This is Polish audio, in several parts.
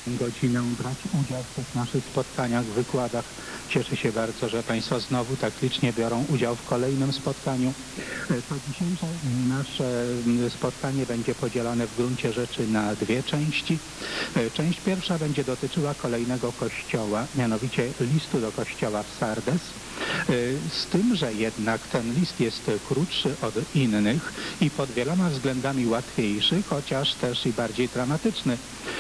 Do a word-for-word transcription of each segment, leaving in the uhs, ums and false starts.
godzinę brać udział w tych naszych spotkaniach, wykładach. Cieszę się bardzo, że Państwo znowu tak licznie biorą udział w kolejnym spotkaniu. To dzisiejsze nasze spotkanie będzie podzielone w gruncie rzeczy na dwie części. Część pierwsza będzie dotyczyła kolejnego kościoła, mianowicie listu do kościoła w Sardes. Z tym, że jednak ten list jest krótszy od innych i pod wieloma względami łatwiejszy, chociaż też i bardziej dramatyczny,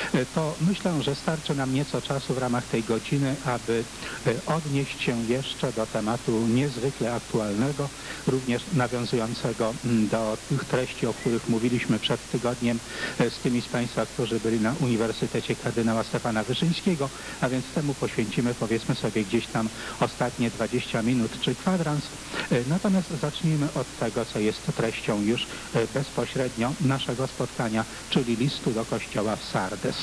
to myślę, że starczy nam nieco czasu w ramach tej godziny, aby odnieść się jeszcze do tematu niezwykle aktualnego, również nawiązującego do tych treści, o których mówiliśmy przed tygodniem z tymi z Państwa, którzy byli na Uniwersytecie Kardynała Stefana Wyszyńskiego, a więc temu poświęcimy, powiedzmy sobie, gdzieś tam ostatnie dwadzieścia minut czy kwadrans. Natomiast zacznijmy od tego, co jest treścią już bezpośrednio naszego spotkania, czyli listu do kościoła w Sardes.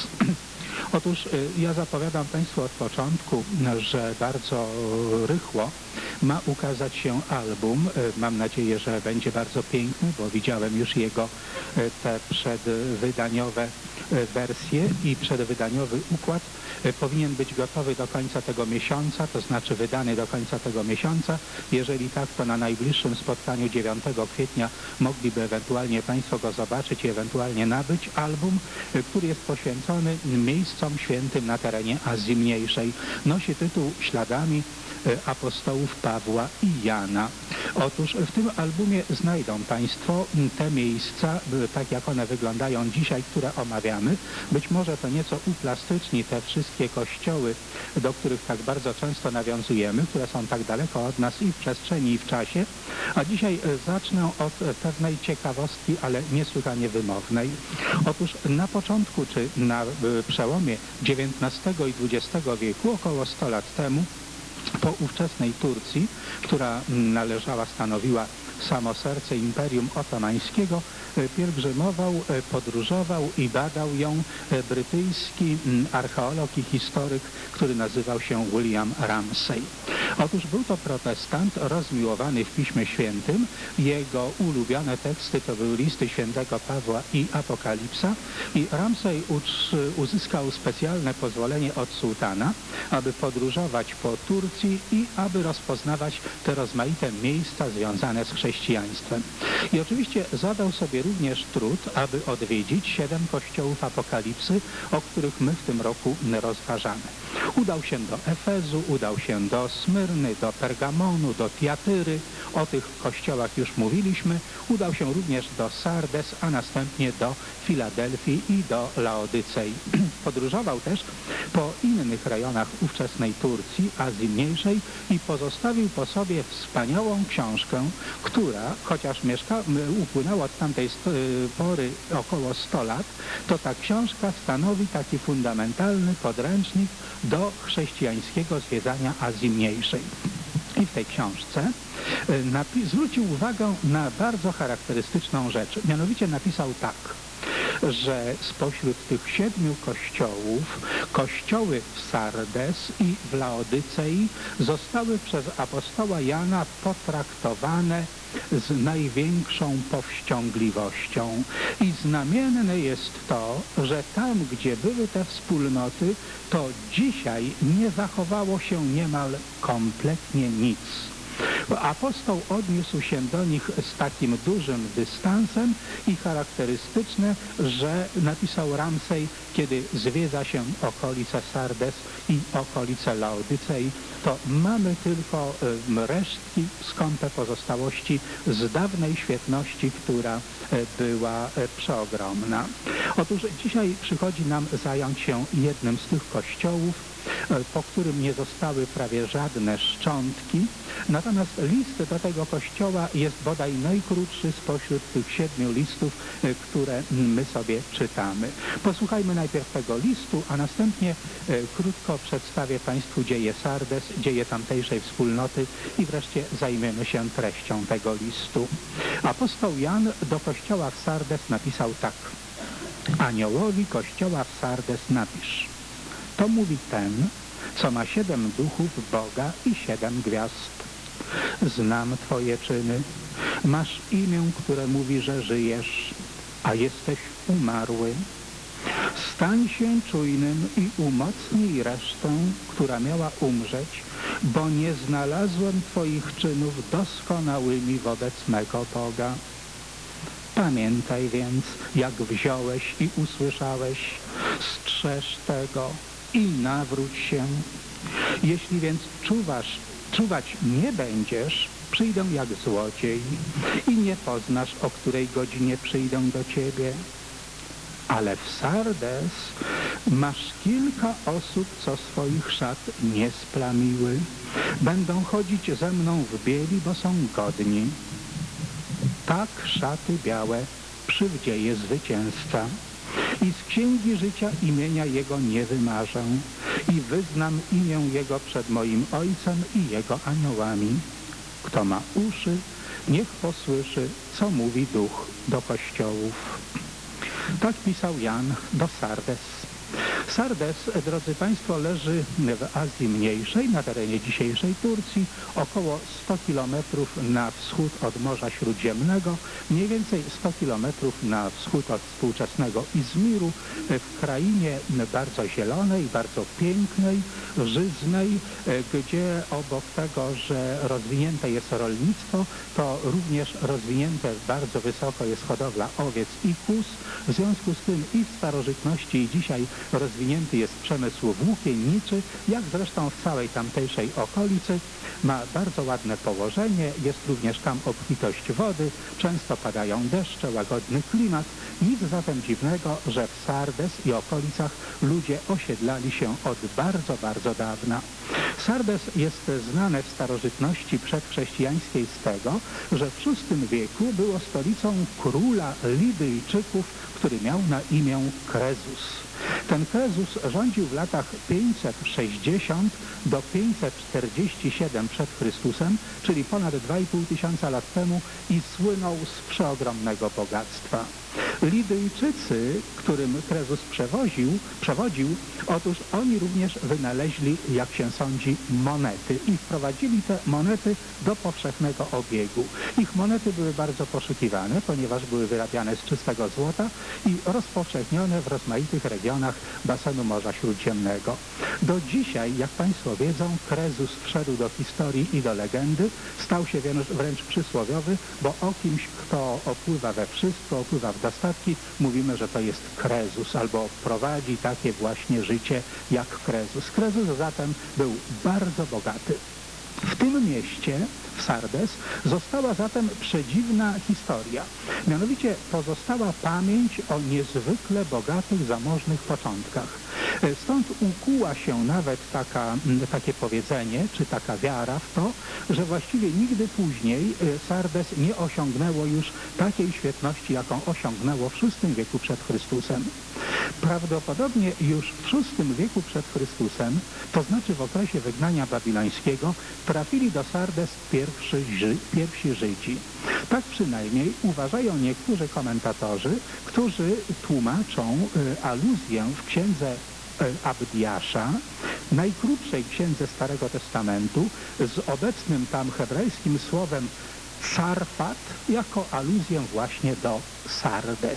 Otóż ja zapowiadam Państwu od początku, że bardzo rychło ma ukazać się album. Mam nadzieję, że będzie bardzo piękny, bo widziałem już jego te przedwydaniowe wersje i przedwydaniowy układ. Powinien być gotowy do końca tego miesiąca, to znaczy wydany do końca tego miesiąca. Jeżeli tak, to na najbliższym spotkaniu dziewiątego kwietnia mogliby ewentualnie Państwo go zobaczyć i ewentualnie nabyć album, który jest poświęcony miejscom świętym na terenie Azji Mniejszej. Nosi tytuł Śladami apostołów Pawła i Jana. Otóż w tym albumie znajdą Państwo te miejsca, tak jak one wyglądają dzisiaj, które omawiamy. Być może to nieco uplastyczni te wszystkie kościoły, do których tak bardzo często nawiązujemy, które są tak daleko od nas i w przestrzeni, i w czasie. A dzisiaj zacznę od pewnej ciekawostki, ale niesłychanie wymownej. Otóż na początku, czy na przełomie dziewiętnastego i dwudziestego wieku, około sto lat temu, po ówczesnej Turcji, która należała, stanowiła samo serce Imperium Otomańskiego, pielgrzymował, podróżował i badał ją brytyjski archeolog i historyk, który nazywał się William Ramsay. Otóż był to protestant rozmiłowany w Piśmie Świętym. Jego ulubione teksty to były listy świętego Pawła i Apokalipsa i Ramsay uzyskał specjalne pozwolenie od sułtana, aby podróżować po Turcji i aby rozpoznawać te rozmaite miejsca związane z chrześcijaństwem. I oczywiście zadał sobie również trud, aby odwiedzić siedem kościołów Apokalipsy, o których my w tym roku rozważamy. Udał się do Efezu, udał się do Smyrny, do Pergamonu, do Tiatyry. O tych kościołach już mówiliśmy. Udał się również do Sardes, a następnie do Filadelfii i do Laodycei. Podróżował też po innych rejonach ówczesnej Turcji, Azji Mniejszej i pozostawił po sobie wspaniałą książkę, która, chociaż mieszka, upłynęło od tamtej pory około sto lat, to ta książka stanowi taki fundamentalny podręcznik do chrześcijańskiego zwiedzania Azji Mniejszej. I w tej książce zwrócił uwagę na bardzo charakterystyczną rzecz. Mianowicie napisał tak, że spośród tych siedmiu kościołów, kościoły w Sardes i w Laodycei zostały przez apostoła Jana potraktowane z największą powściągliwością. I znamienne jest to, że tam, gdzie były te wspólnoty, to dzisiaj nie zachowało się niemal kompletnie nic. Apostoł odniósł się do nich z takim dużym dystansem i charakterystyczne, że napisał Ramsay, kiedy zwiedza się okolice Sardes i okolice Laodycei, to mamy tylko resztki, skąpe pozostałości z dawnej świetności, która była przeogromna. Otóż dzisiaj przychodzi nam zająć się jednym z tych kościołów, po którym nie zostały prawie żadne szczątki. Natomiast list do tego kościoła jest bodaj najkrótszy spośród tych siedmiu listów, które my sobie czytamy. Posłuchajmy najpierw tego listu, a następnie krótko przedstawię Państwu dzieje Sardes, dzieje tamtejszej wspólnoty i wreszcie zajmiemy się treścią tego listu. Apostoł Jan do kościoła w Sardes napisał tak. Aniołowi kościoła w Sardes napisz. To mówi ten, co ma siedem duchów Boga i siedem gwiazd. Znam Twoje czyny. Masz imię, które mówi, że żyjesz, a jesteś umarły. Stań się czujnym i umocnij resztę, która miała umrzeć, bo nie znalazłem Twoich czynów doskonałymi wobec mego Boga. Pamiętaj więc, jak wziąłeś i usłyszałeś, strzeż tego i nawróć się. Jeśli więc czuwasz, czuwać nie będziesz, przyjdę jak złodziej i nie poznasz, o której godzinie przyjdę do ciebie. Ale w Sardes masz kilka osób, co swoich szat nie splamiły. Będą chodzić ze mną w bieli, bo są godni. Tak szaty białe przywdzieje zwycięzca. I z księgi życia imienia Jego nie wymarzę i wyznam imię Jego przed moim Ojcem i Jego aniołami. Kto ma uszy, niech posłyszy, co mówi Duch do kościołów. Tak pisał Jan do Sardes. Sardes, drodzy Państwo, leży w Azji Mniejszej, na terenie dzisiejszej Turcji, około sto kilometrów na wschód od Morza Śródziemnego, mniej więcej sto kilometrów na wschód od współczesnego Izmiru, w krainie bardzo zielonej, bardzo pięknej, żyznej, gdzie obok tego, że rozwinięte jest rolnictwo, to również rozwinięte bardzo wysoko jest hodowla owiec i kóz. W związku z tym i w starożytności i dzisiaj rozwinięty jest przemysł włókienniczy, jak zresztą w całej tamtejszej okolicy. Ma bardzo ładne położenie, jest również tam obfitość wody, często padają deszcze, łagodny klimat. Nic zatem dziwnego, że w Sardes i okolicach ludzie osiedlali się od bardzo, bardzo dawna. Sardes jest znane w starożytności przedchrześcijańskiej z tego, że w szóstym wieku było stolicą króla Lidyjczyków, który miał na imię Krezus. Ten Krezus rządził w latach pięćset sześćdziesiąt do pięćset czterdzieści siedem przed Chrystusem, czyli ponad dwa i pół tysiąca lat temu, i słynął z przeogromnego bogactwa. Lidyjczycy, którym Krezus przewoził, przewodził, otóż oni również wynaleźli, jak się sądzi, monety i wprowadzili te monety do powszechnego obiegu. Ich monety były bardzo poszukiwane, ponieważ były wyrabiane z czystego złota i rozpowszechnione w rozmaitych regionach basenu Morza Śródziemnego. Do dzisiaj, jak Państwo wiedzą, Krezus wszedł do historii i do legendy, stał się wręcz przysłowiowy, bo o kimś, kto opływa we wszystko, opływa w dostatki, mówimy, że to jest Krezus, albo prowadzi takie właśnie życie jak Krezus. Krezus zatem był bardzo bogaty. W tym mieście, w Sardes, została zatem przedziwna historia. Mianowicie pozostała pamięć o niezwykle bogatych, zamożnych początkach. Stąd ukuła się nawet taka, takie powiedzenie, czy taka wiara w to, że właściwie nigdy później Sardes nie osiągnęło już takiej świetności, jaką osiągnęło w szóstym wieku przed Chrystusem. Prawdopodobnie już w szóstym wieku przed Chrystusem, to znaczy w okresie wygnania babilońskiego, trafili do Sardes pierwszy, pierwsi Żydzi. Tak przynajmniej uważają niektórzy komentatorzy, którzy tłumaczą y, aluzję w księdze Abdiasza, najkrótszej księdze Starego Testamentu, z obecnym tam hebrajskim słowem Sarfat, jako aluzję właśnie do Sardes.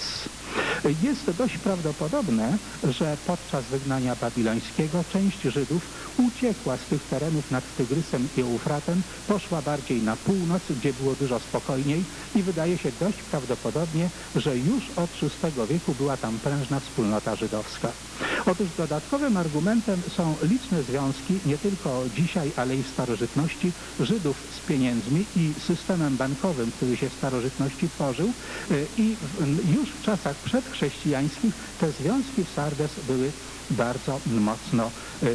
Jest dość prawdopodobne, że podczas wygnania babilońskiego część Żydów uciekła z tych terenów nad Tygrysem i Eufratem, poszła bardziej na północ, gdzie było dużo spokojniej, i wydaje się dość prawdopodobnie, że już od szóstego wieku była tam prężna wspólnota żydowska. Otóż dodatkowym argumentem są liczne związki, nie tylko dzisiaj, ale i w starożytności, Żydów z pieniędzmi i systemem bankowym, który się w starożytności tworzył, i już w czasach przedchrześcijańskich te związki w Sardes były bardzo mocno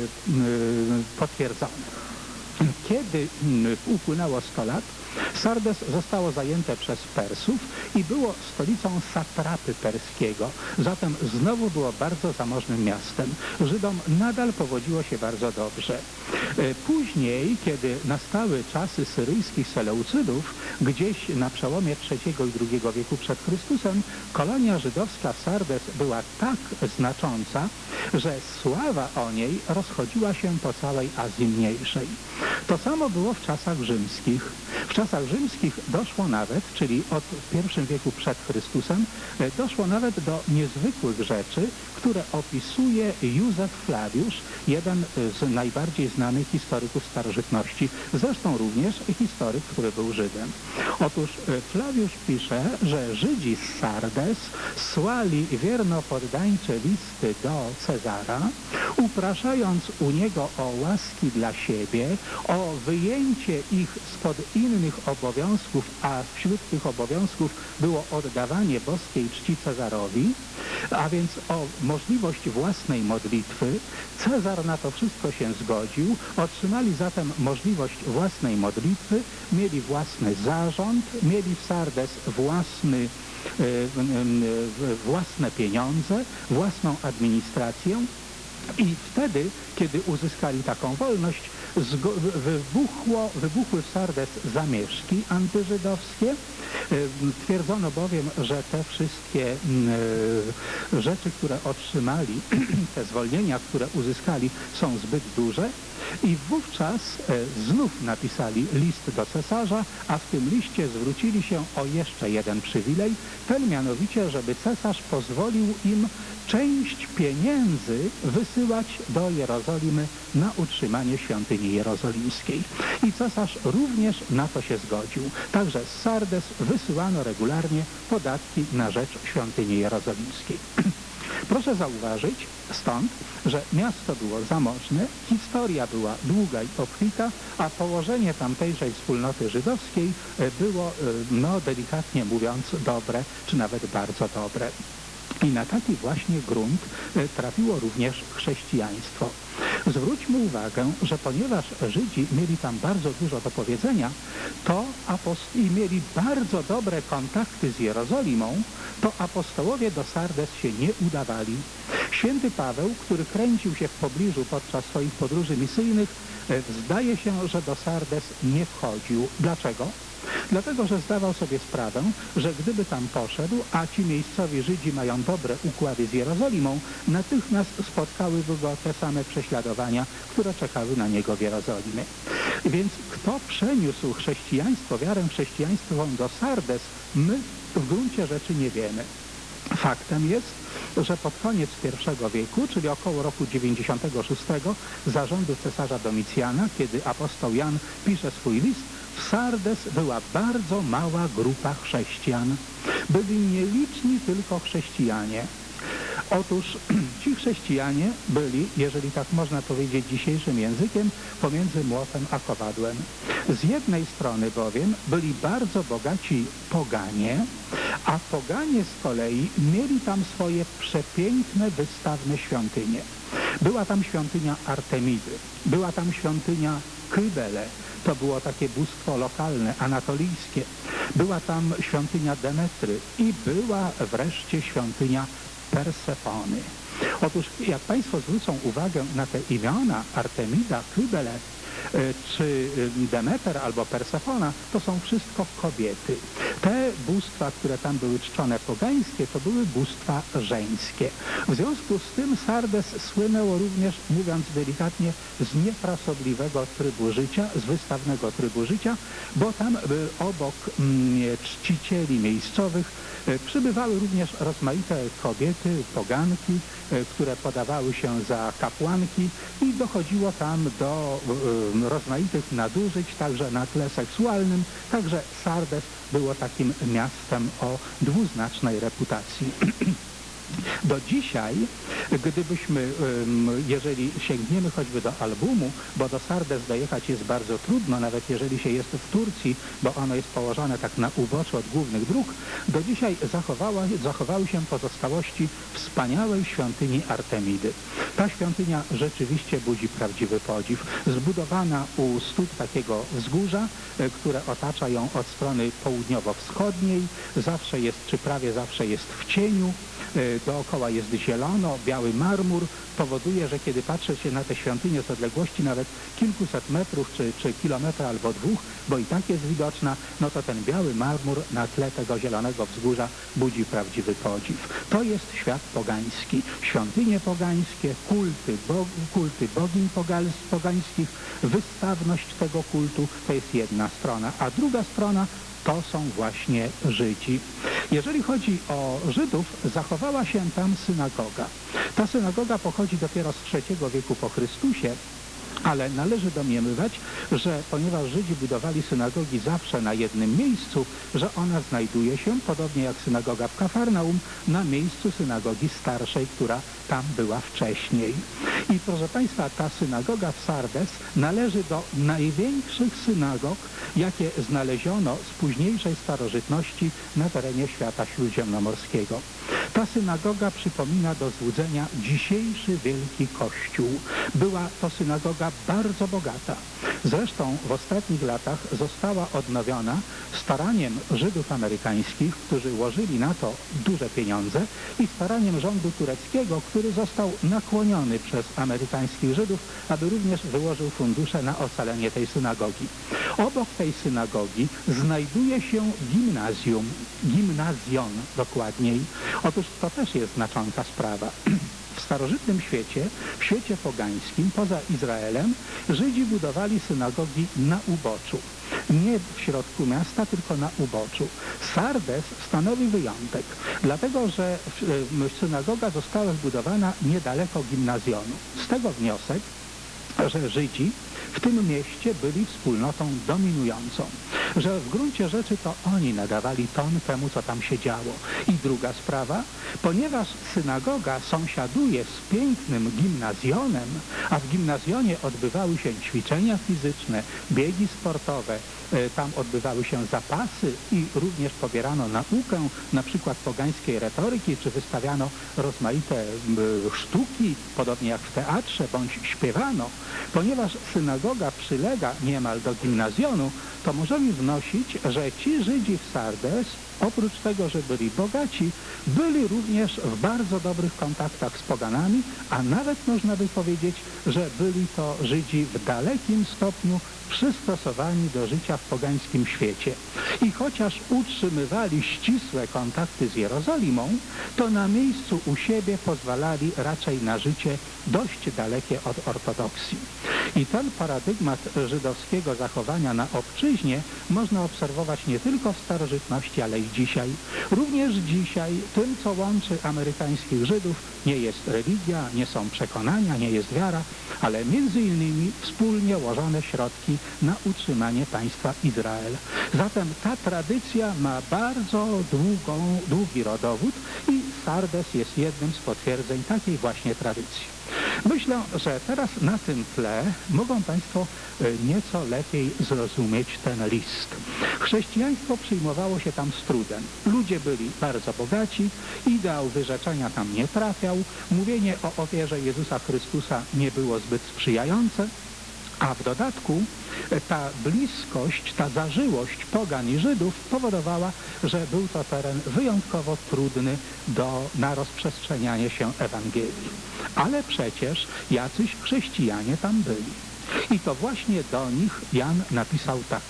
potwierdzone. Kiedy upłynęło sto lat, Sardes zostało zajęte przez Persów i było stolicą satrapy perskiego, zatem znowu było bardzo zamożnym miastem. Żydom nadal powodziło się bardzo dobrze. Później, kiedy nastały czasy syryjskich Seleucydów, gdzieś na przełomie trzeciego i drugiego wieku przed Chrystusem, kolonia żydowska w Sardes była tak znacząca, że sława o niej rozchodziła się po całej Azji Mniejszej. To samo było w czasach rzymskich. W czasach rzymskich doszło nawet, czyli od pierwszym wieku przed Chrystusem, doszło nawet do niezwykłych rzeczy, które opisuje Józef Flawiusz, jeden z najbardziej znanych historyków starożytności, zresztą również historyk, który był Żydem. Otóż Flawiusz pisze, że Żydzi z Sardes słali wiernopoddańcze listy do Cezara, upraszając u niego o łaski dla siebie, o wyjęcie ich spod innych obowiązków, a wśród tych obowiązków było oddawanie boskiej czci Cezarowi, a więc o możliwość własnej modlitwy. Cezar na to wszystko się zgodził, otrzymali zatem możliwość własnej modlitwy, mieli własny zarząd, mieli w Sardes własny, własne pieniądze, własną administrację. I wtedy, kiedy uzyskali taką wolność, wybuchło, wybuchły w Sardes zamieszki antyżydowskie. Twierdzono bowiem, że te wszystkie rzeczy, które otrzymali, te zwolnienia, które uzyskali, są zbyt duże. I wówczas znów napisali list do cesarza, a w tym liście zwrócili się o jeszcze jeden przywilej, ten mianowicie, żeby cesarz pozwolił im część pieniędzy wysyłać do Jerozolimy na utrzymanie świątyni jerozolimskiej. I cesarz również na to się zgodził. Także z Sardes wysyłano regularnie podatki na rzecz świątyni jerozolimskiej. Proszę zauważyć stąd, że miasto było zamożne, historia była długa i obfita, a położenie tamtejszej wspólnoty żydowskiej było, no delikatnie mówiąc, dobre, czy nawet bardzo dobre. I na taki właśnie grunt trafiło również chrześcijaństwo. Zwróćmy uwagę, że ponieważ Żydzi mieli tam bardzo dużo do powiedzenia, to i mieli bardzo dobre kontakty z Jerozolimą, to apostołowie do Sardes się nie udawali. Święty Paweł, który kręcił się w pobliżu podczas swoich podróży misyjnych, zdaje się, że do Sardes nie wchodził. Dlaczego? Dlatego, że zdawał sobie sprawę, że gdyby tam poszedł, a ci miejscowi Żydzi mają dobre układy z Jerozolimą, natychmiast spotkałyby go te same prześladowania, które czekały na niego w Jerozolimie. Więc kto przeniósł chrześcijaństwo, wiarę chrześcijańską do Sardes, my w gruncie rzeczy nie wiemy. Faktem jest, że pod koniec pierwszego wieku, czyli około roku dziewięćdziesiątego szóstego, za rządów cesarza Domicjana, kiedy apostoł Jan pisze swój list, w Sardes była bardzo mała grupa chrześcijan. Byli nieliczni tylko chrześcijanie. Otóż ci chrześcijanie byli, jeżeli tak można powiedzieć dzisiejszym językiem, pomiędzy młotem a kowadłem. Z jednej strony bowiem byli bardzo bogaci poganie, a poganie z kolei mieli tam swoje przepiękne, wystawne świątynie. Była tam świątynia Artemidy, była tam świątynia Kybele, to było takie bóstwo lokalne, anatolijskie. Była tam świątynia Demetry i była wreszcie świątynia Persefony. Otóż jak Państwo zwrócą uwagę na te imiona Artemida, Kybele, czy Demeter albo Persefona, to są wszystko kobiety. Te bóstwa, które tam były czczone pogańskie, to były bóstwa żeńskie. W związku z tym Sardes słynęło również, mówiąc delikatnie, z niefrasobliwego trybu życia, z wystawnego trybu życia, bo tam obok czcicieli miejscowych przybywały również rozmaite kobiety, poganki, które podawały się za kapłanki i dochodziło tam do rozmaitych nadużyć, także na tle seksualnym. Także Sardes było takim miastem o dwuznacznej reputacji. Do dzisiaj, gdybyśmy, jeżeli sięgniemy choćby do albumu, bo do Sardes dojechać jest bardzo trudno, nawet jeżeli się jest w Turcji, bo ono jest położone tak na uboczu od głównych dróg, do dzisiaj zachowała, zachowały się pozostałości wspaniałej świątyni Artemidy. Ta świątynia rzeczywiście budzi prawdziwy podziw. Zbudowana u stóp takiego wzgórza, które otacza ją od strony południowo-wschodniej, zawsze jest, czy prawie zawsze jest w cieniu, dookoła jest zielono, biały marmur, powoduje, że kiedy patrzy się na te świątynie z odległości nawet kilkuset metrów, czy, czy kilometra albo dwóch, bo i tak jest widoczna, no to ten biały marmur na tle tego zielonego wzgórza budzi prawdziwy podziw. To jest świat pogański. Świątynie pogańskie, kulty, bo, kulty bogiń pogańskich, wystawność tego kultu, to jest jedna strona, a druga strona to są właśnie Żydzi. Jeżeli chodzi o Żydów, zachowała się tam synagoga. Ta synagoga pochodzi dopiero z trzeciego wieku po Chrystusie, ale należy domniemywać, że ponieważ Żydzi budowali synagogi zawsze na jednym miejscu, że ona znajduje się, podobnie jak synagoga w Kafarnaum, na miejscu synagogi starszej, która tam była wcześniej. I proszę Państwa, ta synagoga w Sardes należy do największych synagog, jakie znaleziono z późniejszej starożytności na terenie świata śródziemnomorskiego. Ta synagoga przypomina do złudzenia dzisiejszy Wielki Kościół. Była to synagoga bardzo bogata. Zresztą w ostatnich latach została odnowiona staraniem Żydów amerykańskich, którzy łożyli na to duże pieniądze, i staraniem rządu tureckiego, który został nakłoniony przez amerykańskich Żydów, aby również wyłożył fundusze na ocalenie tej synagogi. Obok tej synagogi znajduje się gimnazjum, gimnazjon dokładniej. Otóż to też jest znacząca sprawa. W starożytnym świecie, w świecie pogańskim, poza Izraelem, Żydzi budowali synagogi na uboczu. Nie w środku miasta, tylko na uboczu. Sardes stanowi wyjątek, dlatego że synagoga została zbudowana niedaleko gimnazjonu. Z tego wniosek, że Żydzi w tym mieście byli wspólnotą dominującą, że w gruncie rzeczy to oni nadawali ton temu, co tam się działo. I druga sprawa, ponieważ synagoga sąsiaduje z pięknym gimnazjonem, a w gimnazjonie odbywały się ćwiczenia fizyczne, biegi sportowe, tam odbywały się zapasy i również pobierano naukę, na przykład pogańskiej retoryki, czy wystawiano rozmaite sztuki, podobnie jak w teatrze, bądź śpiewano. Ponieważ synagoga przylega niemal do gimnazjonu, to możemy wnosić, że ci Żydzi w Sardes, oprócz tego, że byli bogaci, byli również w bardzo dobrych kontaktach z poganami, a nawet można by powiedzieć, że byli to Żydzi w dalekim stopniu przystosowani do życia w pogańskim świecie. I chociaż utrzymywali ścisłe kontakty z Jerozolimą, to na miejscu u siebie pozwalali raczej na życie dość dalekie od ortodoksji. I ten paradygmat żydowskiego zachowania na obczyźnie można obserwować nie tylko w starożytności, ale i dzisiaj. Również dzisiaj tym, co łączy amerykańskich Żydów, nie jest religia, nie są przekonania, nie jest wiara, ale między innymi wspólnie łożone środki na utrzymanie państwa Izrael. Zatem ta tradycja ma bardzo długą, długi rodowód i Sardes jest jednym z potwierdzeń takiej właśnie tradycji. Myślę, że teraz na tym tle mogą Państwo nieco lepiej zrozumieć ten list. Chrześcijaństwo przyjmowało się tam z trudem. Ludzie byli bardzo bogaci, ideał wyrzeczenia tam nie trafiał, mówienie o ofierze Jezusa Chrystusa nie było zbyt sprzyjające, a w dodatku ta bliskość, ta zażyłość pogan i Żydów powodowała, że był to teren wyjątkowo trudny do, na rozprzestrzenianie się Ewangelii. Ale przecież jacyś chrześcijanie tam byli. I to właśnie do nich Jan napisał tak.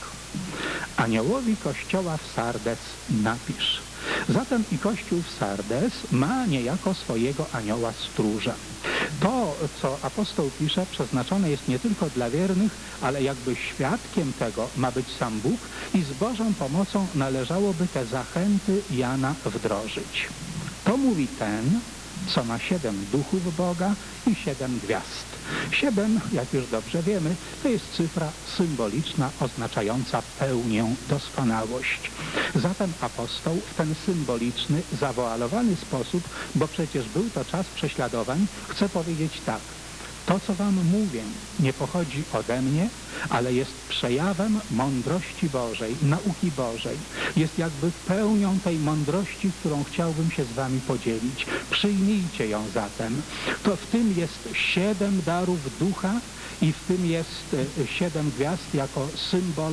Aniołowi Kościoła w Sardes napisz. Zatem i Kościół w Sardes ma niejako swojego anioła stróża. To, co apostoł pisze, przeznaczone jest nie tylko dla wiernych, ale jakby świadkiem tego ma być sam Bóg i z Bożą pomocą należałoby te zachęty Jana wdrożyć. To mówi ten, co ma siedem duchów Boga i siedem gwiazd. Siedem, jak już dobrze wiemy, to jest cyfra symboliczna oznaczająca pełnię, doskonałość. Zatem apostoł w ten symboliczny, zawoalowany sposób, bo przecież był to czas prześladowań, chce powiedzieć tak. To, co wam mówię, nie pochodzi ode mnie, ale jest przejawem mądrości Bożej, nauki Bożej. Jest jakby pełnią tej mądrości, którą chciałbym się z wami podzielić. Przyjmijcie ją zatem. To w tym jest siedem darów ducha i w tym jest siedem gwiazd jako symbol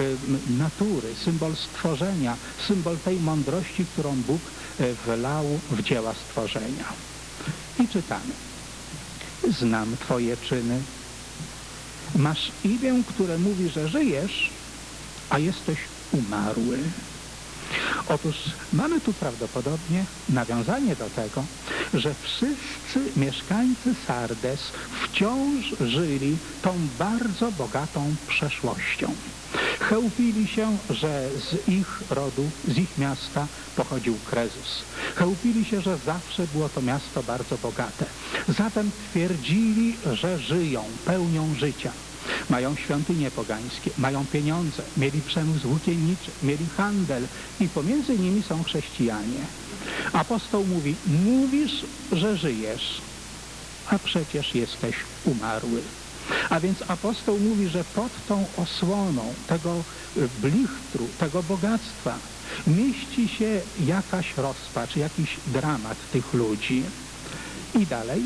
natury, symbol stworzenia, symbol tej mądrości, którą Bóg wlał w dzieła stworzenia. I czytamy. Znam twoje czyny. Masz imię, które mówi, że żyjesz, a jesteś umarły. Otóż mamy tu prawdopodobnie nawiązanie do tego, że wszyscy mieszkańcy Sardes wciąż żyli tą bardzo bogatą przeszłością. Chełpili się, że z ich rodu, z ich miasta pochodził Krezus. Chełpili się, że zawsze było to miasto bardzo bogate. Zatem twierdzili, że żyją, pełnią życia. Mają świątynie pogańskie, mają pieniądze, mieli przemysł włókienniczy, mieli handel i pomiędzy nimi są chrześcijanie. Apostoł mówi, mówisz, że żyjesz, a przecież jesteś umarły. A więc apostoł mówi, że pod tą osłoną tego blichtru, tego bogactwa mieści się jakaś rozpacz, jakiś dramat tych ludzi. I dalej,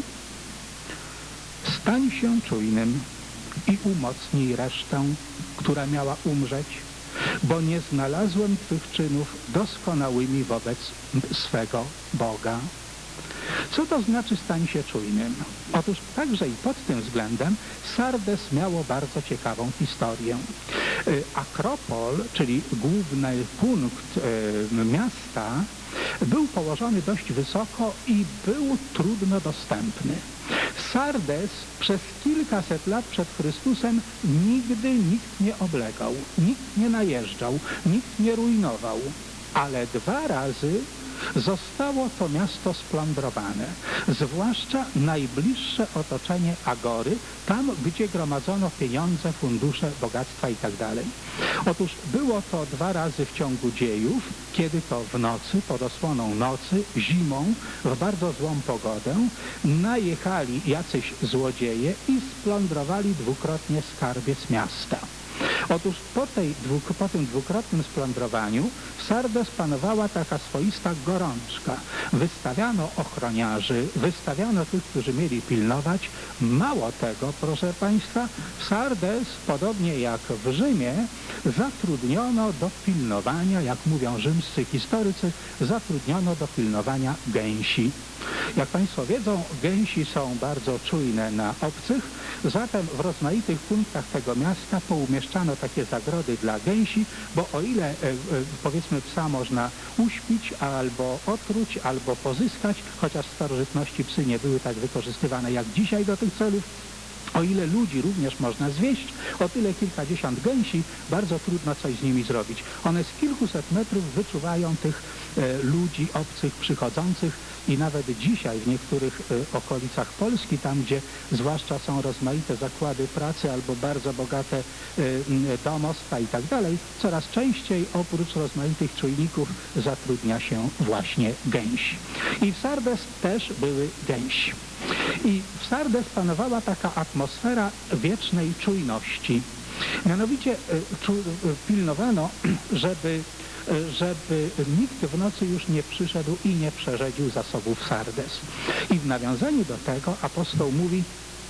stań się czujnym i umocnij resztę, która miała umrzeć, bo nie znalazłem Twych czynów doskonałymi wobec swego Boga. Co to znaczy stań się czujnym? Otóż także i pod tym względem Sardes miało bardzo ciekawą historię. Akropol, czyli główny punkt miasta, był położony dość wysoko i był trudno dostępny. Sardes przez kilkaset lat przed Chrystusem nigdy nikt nie oblegał, nikt nie najeżdżał, nikt nie rujnował, ale dwa razy zostało to miasto splądrowane, zwłaszcza najbliższe otoczenie Agory, tam gdzie gromadzono pieniądze, fundusze, bogactwa itd. Otóż było to dwa razy w ciągu dziejów, kiedy to w nocy, pod osłoną nocy, zimą, w bardzo złą pogodę, najechali jacyś złodzieje i splądrowali dwukrotnie skarbiec miasta. Otóż po, tej dwuk, po tym dwukrotnym splądrowaniu w Sardes panowała taka swoista gorączka. Wystawiano ochroniarzy, wystawiano tych, którzy mieli pilnować. Mało tego, proszę Państwa, w Sardes, podobnie jak w Rzymie, zatrudniono do pilnowania, jak mówią rzymscy historycy, zatrudniono do pilnowania gęsi. Jak Państwo wiedzą, gęsi są bardzo czujne na obcych, zatem w rozmaitych punktach tego miasta poumieszczano takie zagrody dla gęsi, bo o ile e, e, powiedzmy psa można uśpić, albo otruć, albo pozyskać, chociaż w starożytności psy nie były tak wykorzystywane jak dzisiaj do tych celów, o ile ludzi również można zwieść, o tyle kilkadziesiąt gęsi bardzo trudno coś z nimi zrobić. One z kilkuset metrów wyczuwają tych e, ludzi obcych przychodzących i nawet dzisiaj w niektórych e, okolicach Polski, tam gdzie zwłaszcza są rozmaite zakłady pracy albo bardzo bogate e, domostwa i tak dalej, coraz częściej oprócz rozmaitych czujników zatrudnia się właśnie gęsi. I w Sardes też były gęsi. I w Sardes panowała taka atmosfera wiecznej czujności. Mianowicie pilnowano, żeby, żeby nikt w nocy już nie przyszedł i nie przerzedził zasobów Sardes. I w nawiązaniu do tego apostoł mówi,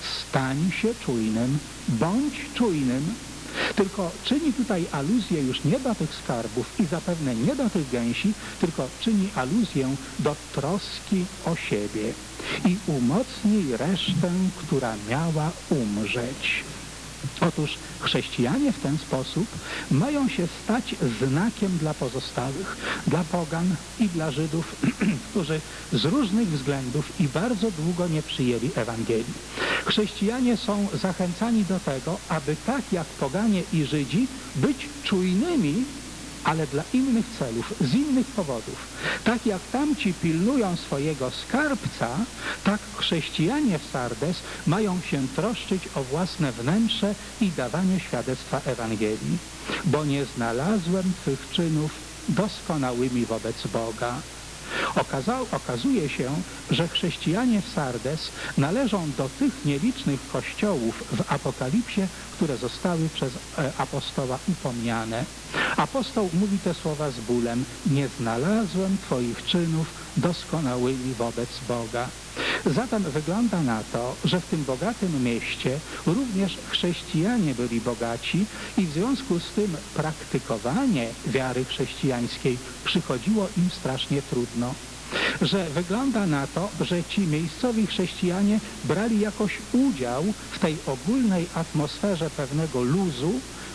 stań się czujnym, bądź czujnym. Tylko czyni tutaj aluzję już nie do tych skarbów i zapewne nie do tych gęsi, tylko czyni aluzję do troski o siebie i umocnij resztę, która miała umrzeć. Otóż chrześcijanie w ten sposób mają się stać znakiem dla pozostałych, dla pogan i dla Żydów, którzy z różnych względów i bardzo długo nie przyjęli Ewangelii. Chrześcijanie są zachęcani do tego, aby tak jak poganie i Żydzi być czujnymi, ale dla innych celów, z innych powodów. Tak jak tamci pilnują swojego skarbca, tak chrześcijanie w Sardes mają się troszczyć o własne wnętrze i dawanie świadectwa Ewangelii. Bo nie znalazłem Twych czynów doskonałymi wobec Boga. Okazał, okazuje się, że chrześcijanie w Sardes należą do tych nielicznych kościołów w Apokalipsie, które zostały przez apostoła upomniane. Apostoł mówi te słowa z bólem: nie znalazłem Twoich czynów doskonałymi wobec Boga. Zatem wygląda na to, że w tym bogatym mieście również chrześcijanie byli bogaci i w związku z tym praktykowanie wiary chrześcijańskiej przychodziło im strasznie trudno. Że wygląda na to, że ci miejscowi chrześcijanie brali jakoś udział w tej ogólnej atmosferze pewnego luzu,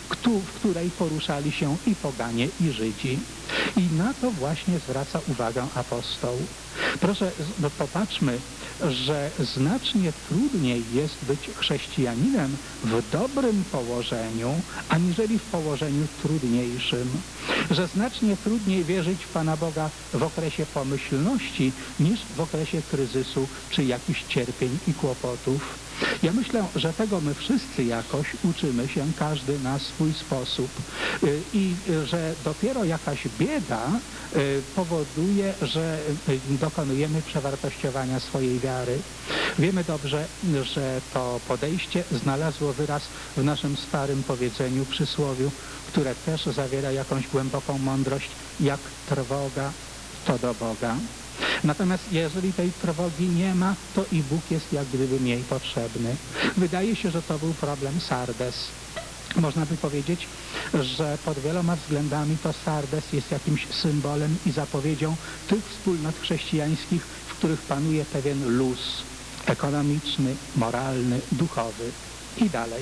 w której poruszali się i poganie, i Żydzi. I na to właśnie zwraca uwagę apostoł. Proszę, no popatrzmy, że znacznie trudniej jest być chrześcijaninem w dobrym położeniu, aniżeli w położeniu trudniejszym. Że znacznie trudniej wierzyć w Pana Boga w okresie pomyślności, niż w okresie kryzysu czy jakichś cierpień i kłopotów. Ja myślę, że tego my wszyscy jakoś uczymy się, każdy na swój sposób i że dopiero jakaś bieda powoduje, że dokonujemy przewartościowania swojej wiary. Wiemy dobrze, że to podejście znalazło wyraz w naszym starym powiedzeniu, przysłowiu, które też zawiera jakąś głęboką mądrość, jak trwoga, to do Boga. Natomiast jeżeli tej trwogi nie ma, to i Bóg jest jak gdyby mniej potrzebny. Wydaje się, że to był problem Sardes. Można by powiedzieć, że pod wieloma względami to Sardes jest jakimś symbolem i zapowiedzią tych wspólnot chrześcijańskich, w których panuje pewien luz ekonomiczny, moralny, duchowy i dalej.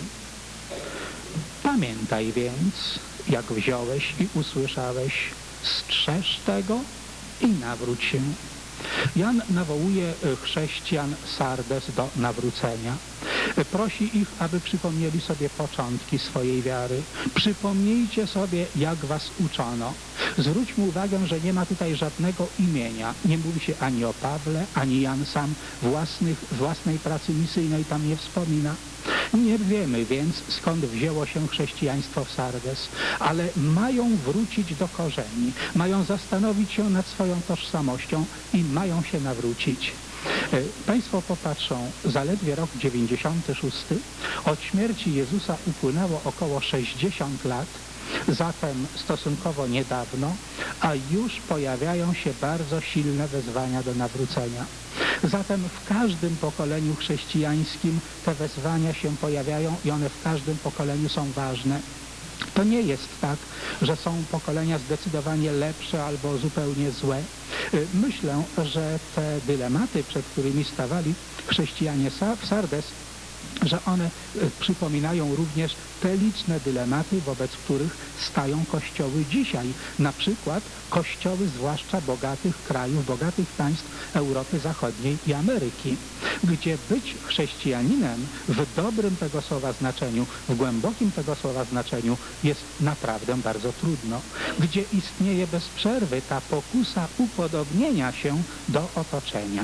Pamiętaj więc, jak wziąłeś i usłyszałeś, strzeż tego i nawróć się. Jan nawołuje chrześcijan Sardes do nawrócenia. Prosi ich, aby przypomnieli sobie początki swojej wiary. Przypomnijcie sobie, jak was uczono. Zwróćmy uwagę, że nie ma tutaj żadnego imienia. Nie mówi się ani o Pawle, ani Jan sam własnych, własnej pracy misyjnej tam nie wspomina. Nie wiemy więc, skąd wzięło się chrześcijaństwo w Sardes, ale mają wrócić do korzeni, mają zastanowić się nad swoją tożsamością i mają się nawrócić. Państwo popatrzą, zaledwie rok dziewięćdziesiąty szósty, od śmierci Jezusa upłynęło około sześćdziesiąt lat, zatem stosunkowo niedawno, a już pojawiają się bardzo silne wezwania do nawrócenia. Zatem w każdym pokoleniu chrześcijańskim te wezwania się pojawiają i one w każdym pokoleniu są ważne. To nie jest tak, że są pokolenia zdecydowanie lepsze albo zupełnie złe. Myślę, że te dylematy, przed którymi stawali chrześcijanie w Sardes, że one przypominają również te liczne dylematy, wobec których stają kościoły dzisiaj. Na przykład kościoły zwłaszcza bogatych krajów, bogatych państw Europy Zachodniej i Ameryki, gdzie być chrześcijaninem w dobrym tego słowa znaczeniu, w głębokim tego słowa znaczeniu jest naprawdę bardzo trudno. Gdzie istnieje bez przerwy ta pokusa upodobnienia się do otoczenia.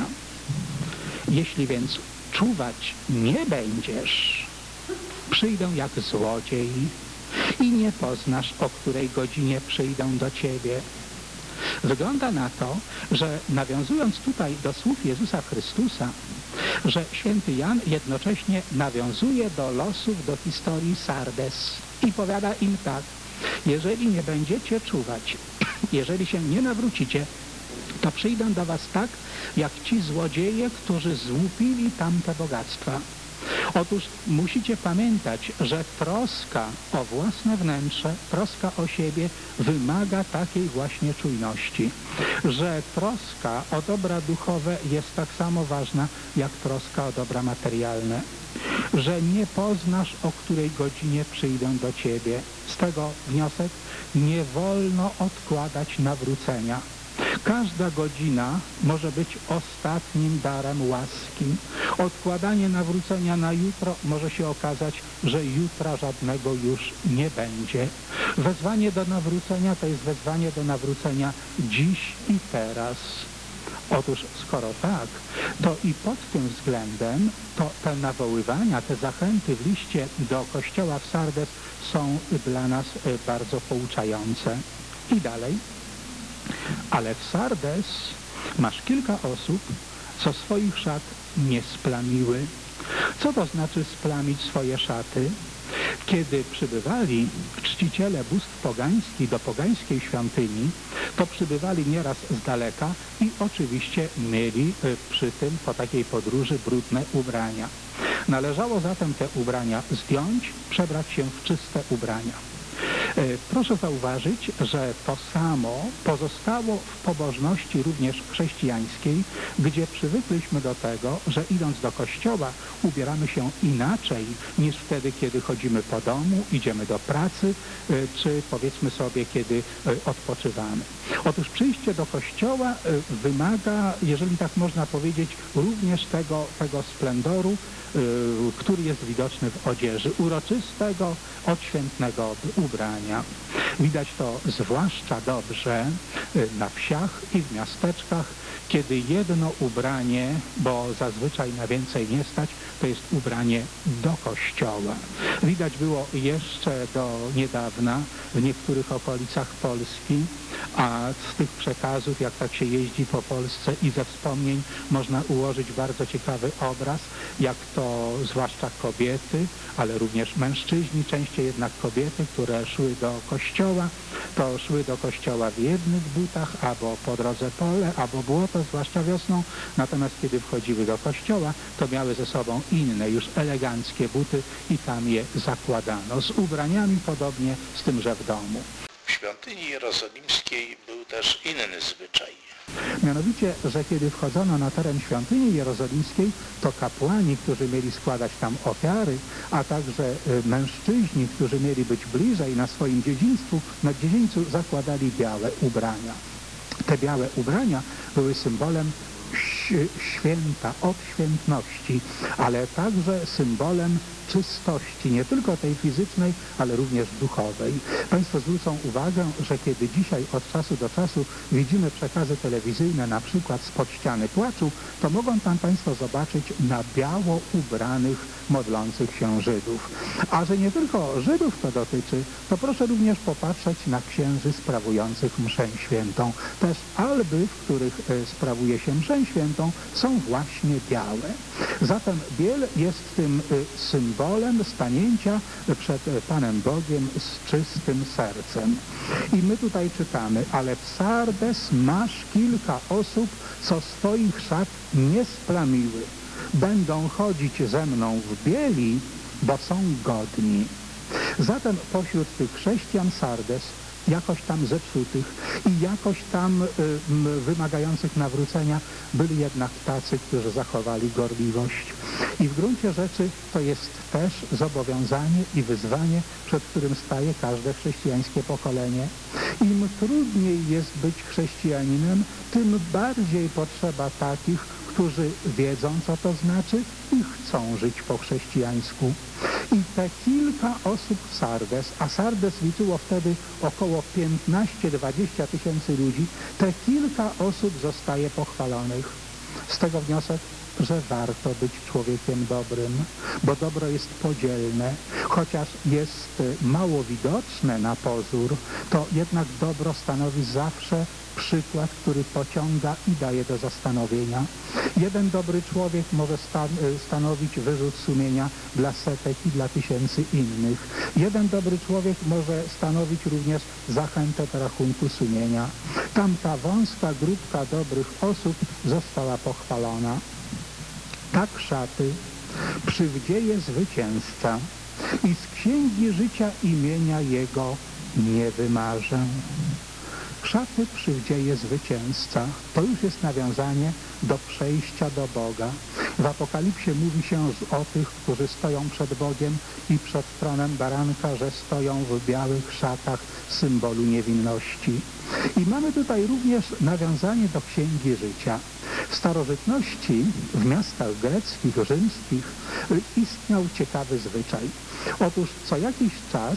Jeśli więc czuwać nie będziesz, przyjdę jak złodziej i nie poznasz, o której godzinie przyjdę do ciebie. Wygląda na to, że nawiązując tutaj do słów Jezusa Chrystusa, że święty Jan jednocześnie nawiązuje do losów, do historii Sardes i powiada im tak: jeżeli nie będziecie czuwać, jeżeli się nie nawrócicie, to przyjdę do was tak, jak ci złodzieje, którzy złupili tamte bogactwa. Otóż musicie pamiętać, że troska o własne wnętrze, troska o siebie wymaga takiej właśnie czujności, że troska o dobra duchowe jest tak samo ważna, jak troska o dobra materialne, że nie poznasz, o której godzinie przyjdę do ciebie. Z tego wniosek: nie wolno odkładać nawrócenia. Każda godzina może być ostatnim darem łaski. Odkładanie nawrócenia na jutro może się okazać, że jutra żadnego już nie będzie. Wezwanie do nawrócenia to jest wezwanie do nawrócenia dziś i teraz. Otóż skoro tak, to i pod tym względem to te nawoływania, te zachęty w liście do kościoła w Sardes są dla nas bardzo pouczające. I dalej. Ale w Sardes masz kilka osób, co swoich szat nie splamiły. Co to znaczy splamić swoje szaty? Kiedy przybywali czciciele bóstw pogańskich do pogańskiej świątyni, to przybywali nieraz z daleka i oczywiście mieli przy tym po takiej podróży brudne ubrania. Należało zatem te ubrania zdjąć, przebrać się w czyste ubrania. Proszę zauważyć, że to samo pozostało w pobożności również chrześcijańskiej, gdzie przywykliśmy do tego, że idąc do kościoła ubieramy się inaczej niż wtedy, kiedy chodzimy po domu, idziemy do pracy, czy powiedzmy sobie, kiedy odpoczywamy. Otóż przyjście do kościoła wymaga, jeżeli tak można powiedzieć, również tego, tego splendoru, który jest widoczny w odzieży, uroczystego, odświętnego ubrania. Widać to zwłaszcza dobrze na wsiach i w miasteczkach, kiedy jedno ubranie, bo zazwyczaj na więcej nie stać, to jest ubranie do kościoła. Widać było jeszcze do niedawna w niektórych okolicach Polski, a z tych przekazów, jak tak się jeździ po Polsce i ze wspomnień można ułożyć bardzo ciekawy obraz, jak to zwłaszcza kobiety, ale również mężczyźni, częściej jednak kobiety, które szły do kościoła, to szły do kościoła w jednych butach, albo po drodze pole, albo błoto, zwłaszcza wiosną, natomiast kiedy wchodziły do kościoła, to miały ze sobą inne, już eleganckie buty i tam je zakładano, z ubraniami podobnie z tym, że w domu. W świątyni jerozolimskiej był też inny zwyczaj. Mianowicie, że kiedy wchodzono na teren świątyni jerozolimskiej, to kapłani, którzy mieli składać tam ofiary, a także mężczyźni, którzy mieli być bliżej na swoim dziedzińcu, na dziedzińcu zakładali białe ubrania. Te białe ubrania były symbolem święta, odświętności, ale także symbolem czystości, nie tylko tej fizycznej, ale również duchowej. Państwo zwrócą uwagę, że kiedy dzisiaj od czasu do czasu widzimy przekazy telewizyjne, na przykład spod ściany płaczu, to mogą tam Państwo zobaczyć na biało ubranych, modlących się Żydów. A że nie tylko Żydów to dotyczy, to proszę również popatrzeć na księży sprawujących mszę świętą. Też alby, w których sprawuje się mszę świętą, są właśnie białe. Zatem biel jest tym symbolem stanięcia przed Panem Bogiem z czystym sercem. I my tutaj czytamy, ale w Sardes masz kilka osób, co swoich szat nie splamiły. Będą chodzić ze mną w bieli, bo są godni. Zatem pośród tych chrześcijan Sardes, jakoś tam zepsutych i jakoś tam y, wymagających nawrócenia, byli jednak tacy, którzy zachowali gorliwość. I w gruncie rzeczy to jest też zobowiązanie i wyzwanie, przed którym staje każde chrześcijańskie pokolenie. Im trudniej jest być chrześcijaninem, tym bardziej potrzeba takich, którzy wiedzą, co to znaczy i chcą żyć po chrześcijańsku. I te kilka osób w Sardes, a Sardes liczyło wtedy około piętnaście do dwudziestu tysięcy ludzi, te kilka osób zostaje pochwalonych. Z tego wniosek, że warto być człowiekiem dobrym, bo dobro jest podzielne. Chociaż jest mało widoczne na pozór, to jednak dobro stanowi zawsze przykład, który pociąga i daje do zastanowienia. Jeden dobry człowiek może stan stanowić wyrzut sumienia dla setek i dla tysięcy innych. Jeden dobry człowiek może stanowić również zachętę do rachunku sumienia. Tamta wąska grupka dobrych osób została pochwalona. Tak szaty przywdzieje zwycięzca i z księgi życia imienia jego nie wymarzę. Szaty przywdzieje zwycięzca. To już jest nawiązanie do przejścia do Boga. W Apokalipsie mówi się o tych, którzy stoją przed Bogiem i przed tronem baranka, że stoją w białych szatach, symbolu niewinności. I mamy tutaj również nawiązanie do Księgi Życia. W starożytności w miastach greckich, rzymskich istniał ciekawy zwyczaj. Otóż co jakiś czas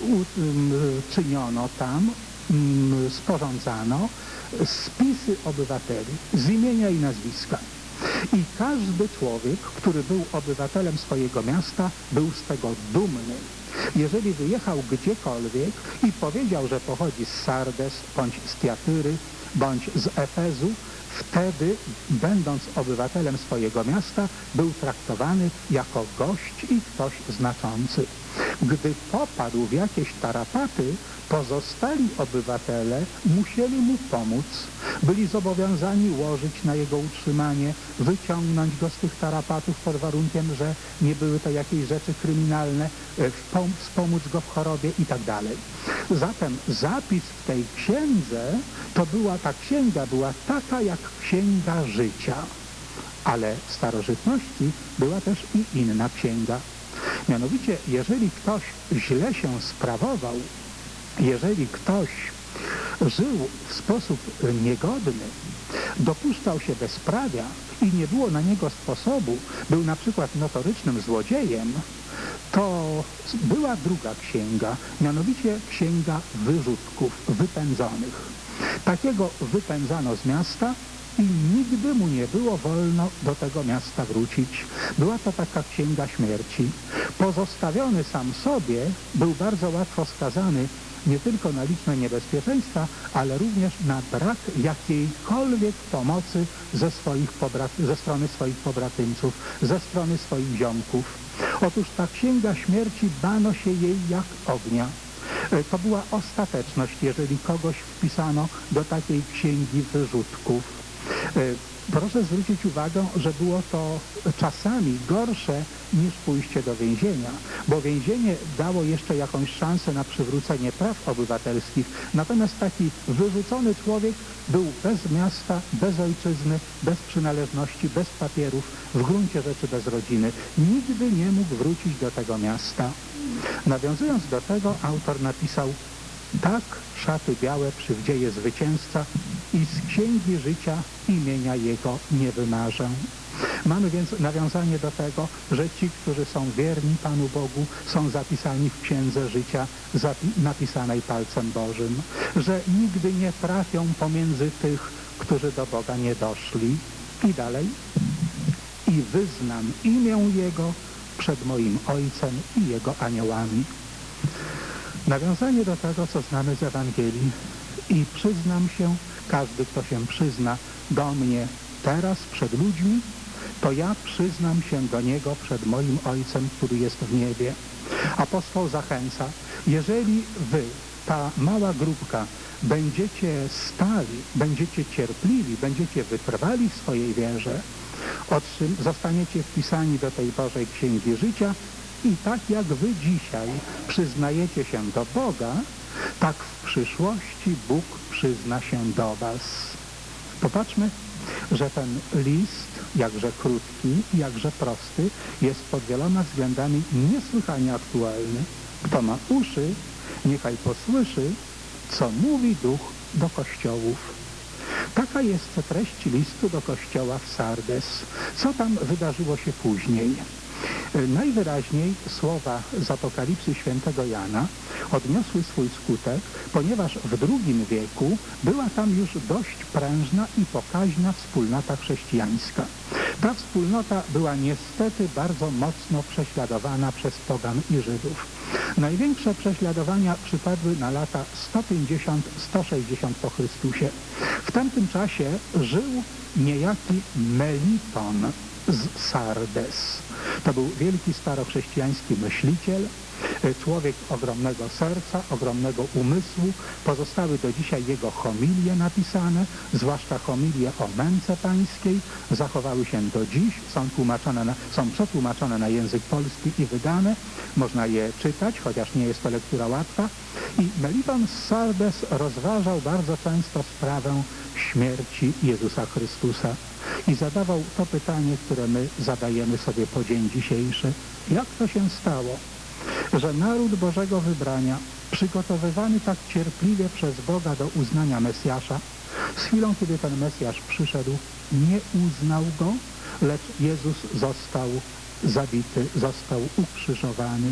czyniono tam, sporządzano spisy obywateli z imienia i nazwiska. I każdy człowiek, który był obywatelem swojego miasta, był z tego dumny. Jeżeli wyjechał gdziekolwiek i powiedział, że pochodzi z Sardes, bądź z Tiatyry, bądź z Efezu, wtedy, będąc obywatelem swojego miasta, był traktowany jako gość i ktoś znaczący. Gdy popadł w jakieś tarapaty, pozostali obywatele musieli mu pomóc. Byli zobowiązani łożyć na jego utrzymanie, wyciągnąć go z tych tarapatów pod warunkiem, że nie były to jakieś rzeczy kryminalne, wspomóc go w chorobie i tak dalej. Zatem zapis w tej księdze, to była, ta księga była taka jak księga życia. Ale w starożytności była też i inna księga. Mianowicie, jeżeli ktoś źle się sprawował, jeżeli ktoś żył w sposób niegodny, dopuszczał się bezprawia i nie było na niego sposobu, był na przykład notorycznym złodziejem, to była druga księga, mianowicie księga wyrzutków, wypędzonych. Takiego wypędzano z miasta i nigdy mu nie było wolno do tego miasta wrócić. Była to taka księga śmierci. Pozostawiony sam sobie był bardzo łatwo skazany nie tylko na liczne niebezpieczeństwa, ale również na brak jakiejkolwiek pomocy ze, swoich pobrat- ze strony swoich pobratymców, ze strony swoich ziomków. Otóż ta księga śmierci, bano się jej jak ognia. To była ostateczność, jeżeli kogoś wpisano do takiej księgi wyrzutków. Proszę zwrócić uwagę, że było to czasami gorsze niż pójście do więzienia, bo więzienie dało jeszcze jakąś szansę na przywrócenie praw obywatelskich, natomiast taki wyrzucony człowiek był bez miasta, bez ojczyzny, bez przynależności, bez papierów, w gruncie rzeczy bez rodziny. Nigdy nie mógł wrócić do tego miasta. Nawiązując do tego, autor napisał: tak szaty białe przywdzieje zwycięzca i z księgi życia imienia jego nie wymarzę. Mamy więc nawiązanie do tego, że ci, którzy są wierni Panu Bogu, są zapisani w księdze życia napisanej palcem Bożym, że nigdy nie trafią pomiędzy tych, którzy do Boga nie doszli. I dalej: i wyznam imię Jego przed moim Ojcem i Jego aniołami. Nawiązanie do tego, co znamy z Ewangelii. I przyznam się, każdy, kto się przyzna do mnie teraz przed ludźmi, to ja przyznam się do Niego przed moim Ojcem, który jest w niebie. Apostoł zachęca: jeżeli wy, ta mała grupka, będziecie stali, będziecie cierpliwi, będziecie wytrwali w swojej wierze, otrzym, zostaniecie wpisani do tej Bożej Księgi Życia i tak jak wy dzisiaj przyznajecie się do Boga, tak w przyszłości Bóg przyzna się do was. Popatrzmy, że ten list, jakże krótki, jakże prosty, jest pod wieloma względami niesłychanie aktualny. Kto ma uszy, niechaj posłyszy, co mówi Duch do kościołów. Taka jest treść listu do kościoła w Sardes. Co tam wydarzyło się później? Najwyraźniej słowa z Apokalipsy świętego Jana odniosły swój skutek, ponieważ w drugim wieku była tam już dość prężna i pokaźna wspólnota chrześcijańska. Ta wspólnota była niestety bardzo mocno prześladowana przez pogan i Żydów. Największe prześladowania przypadły na lata sto pięćdziesiąt do stu sześćdziesięciu po Chrystusie. W tamtym czasie żył niejaki Meliton z Sardes. To był wielki starochrześcijański myśliciel, człowiek ogromnego serca, ogromnego umysłu. Pozostały do dzisiaj jego homilie napisane, zwłaszcza homilie o męce pańskiej. Zachowały się do dziś, są, tłumaczone na, są przetłumaczone na język polski i wydane. Można je czytać, chociaż nie jest to lektura łatwa. I Meliton z Sardes rozważał bardzo często sprawę śmierci Jezusa Chrystusa. I zadawał to pytanie, które my zadajemy sobie po dzień dzisiejszy. Jak to się stało, że naród Bożego wybrania, przygotowywany tak cierpliwie przez Boga do uznania Mesjasza, z chwilą, kiedy ten Mesjasz przyszedł, nie uznał go, lecz Jezus został zabity, został ukrzyżowany.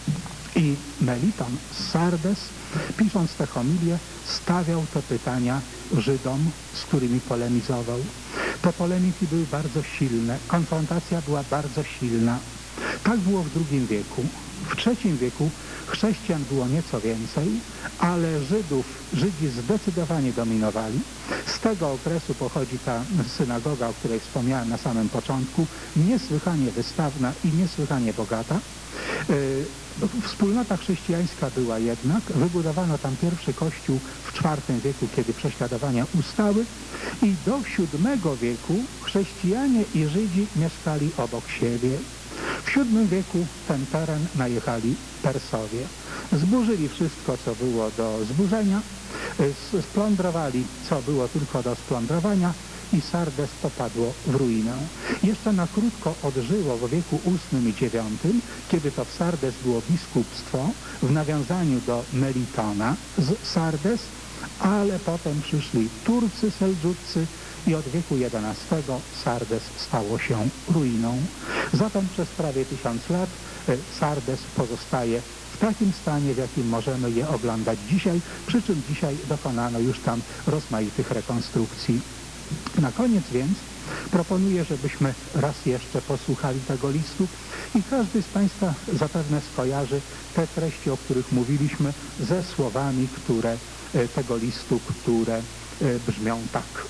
I Meliton z Sardes, pisząc te homilie, stawiał te pytania Żydom, z którymi polemizował. Te polemiki były bardzo silne, konfrontacja była bardzo silna. Tak było w drugim wieku. W trzecim wieku chrześcijan było nieco więcej, ale Żydów, Żydzi zdecydowanie dominowali. Z tego okresu pochodzi ta synagoga, o której wspomniałem na samym początku, niesłychanie wystawna i niesłychanie bogata. Wspólnota chrześcijańska była jednak, wybudowano tam pierwszy kościół w czwartym wieku, kiedy prześladowania ustały i do siódmego wieku chrześcijanie i Żydzi mieszkali obok siebie. W siódmym wieku ten teren najechali Persowie. Zburzyli wszystko, co było do zburzenia, splądrowali, co było tylko do splądrowania i Sardes popadło w ruinę. Jeszcze na krótko odżyło w wieku ósmym i dziewiątym, kiedy to w Sardes było biskupstwo w nawiązaniu do Melitona z Sardes, ale potem przyszli Turcy Seldżucy i od wieku jedenastego Sardes stało się ruiną. Zatem przez prawie tysiąc lat Sardes pozostaje w takim stanie, w jakim możemy je oglądać dzisiaj, przy czym dzisiaj dokonano już tam rozmaitych rekonstrukcji. Na koniec więc proponuję, żebyśmy raz jeszcze posłuchali tego listu i każdy z Państwa zapewne skojarzy te treści, o których mówiliśmy, ze słowami, które tego listu, które brzmią tak.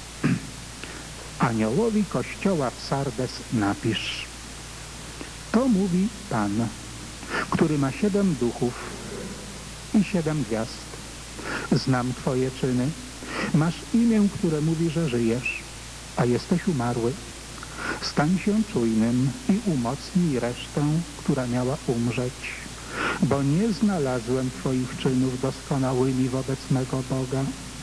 Aniołowi Kościoła w Sardes napisz. To mówi Pan, który ma siedem duchów i siedem gwiazd. Znam Twoje czyny. Masz imię, które mówi, że żyjesz, a jesteś umarły. Stań się czujnym i umocnij resztę, która miała umrzeć, bo nie znalazłem Twoich czynów doskonałymi wobec mego Boga.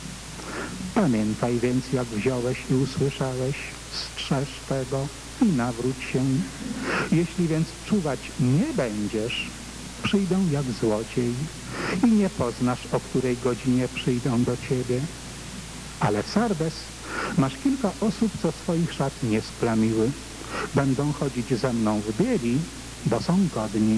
Pamiętaj więc, jak wziąłeś i usłyszałeś, strzeż tego i nawróć się. Jeśli więc czuwać nie będziesz, przyjdę jak złodziej i nie poznasz, o której godzinie przyjdę do ciebie. Ale w Sardes masz kilka osób, co swoich szat nie splamiły. Będą chodzić ze mną w bieli, bo są godni.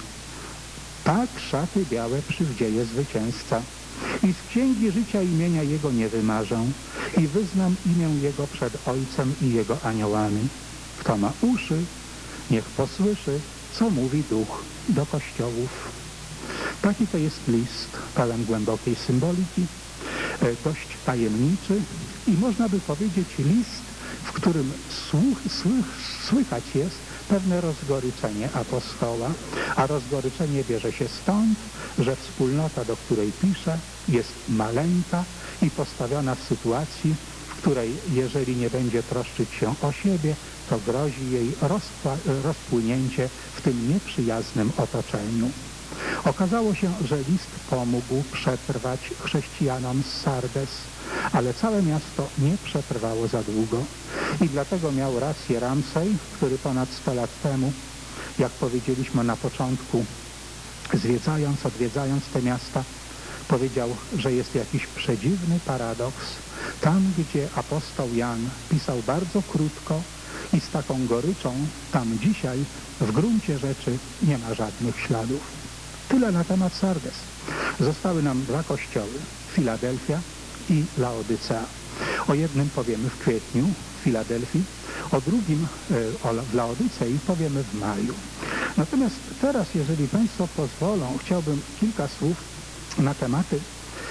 Tak szaty białe przywdzieje zwycięzca. I z księgi życia imienia Jego nie wymarzę i wyznam imię Jego przed Ojcem i Jego aniołami. Kto ma uszy, niech posłyszy, co mówi Duch do kościołów. Taki to jest list, pełen głębokiej symboliki, dość tajemniczy i można by powiedzieć list, w którym słuch, słych, słychać jest pewne rozgoryczenie apostoła, a rozgoryczenie bierze się stąd, że wspólnota, do której pisze, jest maleńka i postawiona w sytuacji, w której jeżeli nie będzie troszczyć się o siebie, to grozi jej rozpłynięcie w tym nieprzyjaznym otoczeniu. Okazało się, że list pomógł przetrwać chrześcijanom z Sardes, ale całe miasto nie przetrwało za długo. I dlatego miał rację Ramsej, który ponad sto lat temu, jak powiedzieliśmy na początku, zwiedzając, odwiedzając te miasta, powiedział, że jest jakiś przedziwny paradoks. Tam, gdzie apostoł Jan pisał bardzo krótko i z taką goryczą, tam dzisiaj w gruncie rzeczy nie ma żadnych śladów. Tyle na temat Sardes. Zostały nam dwa kościoły, Filadelfia i Laodycea. O jednym powiemy w kwietniu, w Filadelfii, o drugim, o, w Laodycei, powiemy w maju. Natomiast teraz, jeżeli Państwo pozwolą, chciałbym kilka słów na tematy,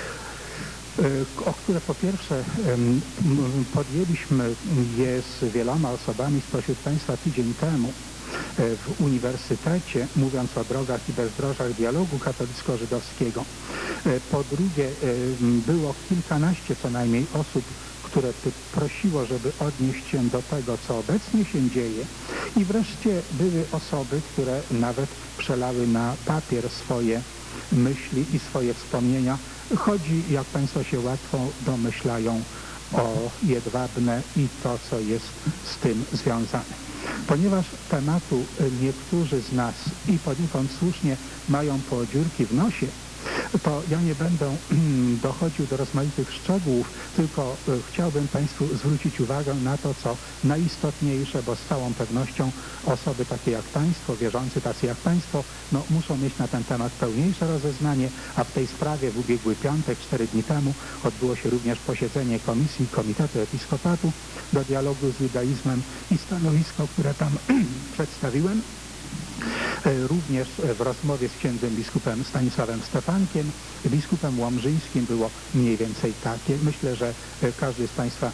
o które po pierwsze podjęliśmy je z wieloma osobami spośród Państwa tydzień temu w uniwersytecie, mówiąc o drogach i bezdrożach dialogu katolicko-żydowskiego. Po drugie, było kilkanaście co najmniej osób, które prosiło, żeby odnieść się do tego, co obecnie się dzieje. I wreszcie były osoby, które nawet przelały na papier swoje myśli i swoje wspomnienia. Chodzi, jak Państwo się łatwo domyślają, o Jedwabne i to, co jest z tym związane. Ponieważ tematu niektórzy z nas i poniekąd słusznie mają po dziurki w nosie, to ja nie będę dochodził do rozmaitych szczegółów, tylko chciałbym Państwu zwrócić uwagę na to, co najistotniejsze, bo z całą pewnością osoby takie jak Państwo, wierzący tacy jak Państwo, no, muszą mieć na ten temat pełniejsze rozeznanie, a w tej sprawie w ubiegły piątek, cztery dni temu, odbyło się również posiedzenie Komisji Komitetu Episkopatu do dialogu z judaizmem i stanowisko, które tam przedstawiłem. Również w rozmowie z księdzem biskupem Stanisławem Stefankiem, biskupem łomżyńskim było mniej więcej takie. Myślę, że każdy z Państwa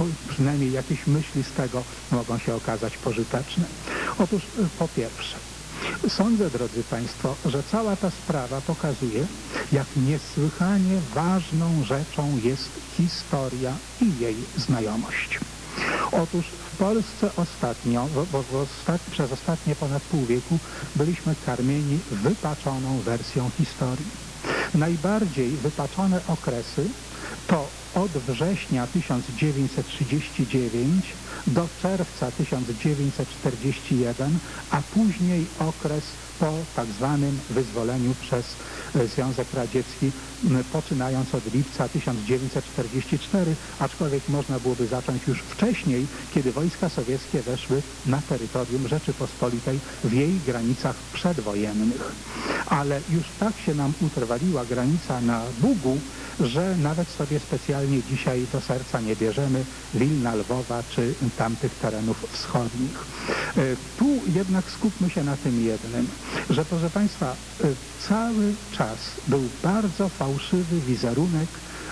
przynajmniej jakieś myśli z tego mogą się okazać pożyteczne. Otóż po pierwsze, Sądzę, drodzy Państwo, że cała ta sprawa pokazuje, jak niesłychanie ważną rzeczą jest historia i jej znajomość. Otóż w Polsce ostatnio, bo w ostat... przez ostatnie ponad pół wieku byliśmy karmieni wypaczoną wersją historii. Najbardziej wypaczone okresy to od września tysiąc dziewięćset trzydziestego dziewiątego do czerwca tysiąc dziewięćset czterdziestego pierwszego, a później okres po tak zwanym wyzwoleniu przez Związek Radziecki, poczynając od lipca tysiąc dziewięćset czterdziestego czwartego, aczkolwiek można byłoby zacząć już wcześniej, kiedy wojska sowieckie weszły na terytorium Rzeczypospolitej w jej granicach przedwojennych. Ale już tak się nam utrwaliła granica na Bugu, że nawet sobie specjalnie dzisiaj do serca nie bierzemy Wilna, Lwowa czy tamtych terenów wschodnich. Tu jednak skupmy się na tym jednym, że proszę Państwa, cały czas był bardzo fałszywy wizerunek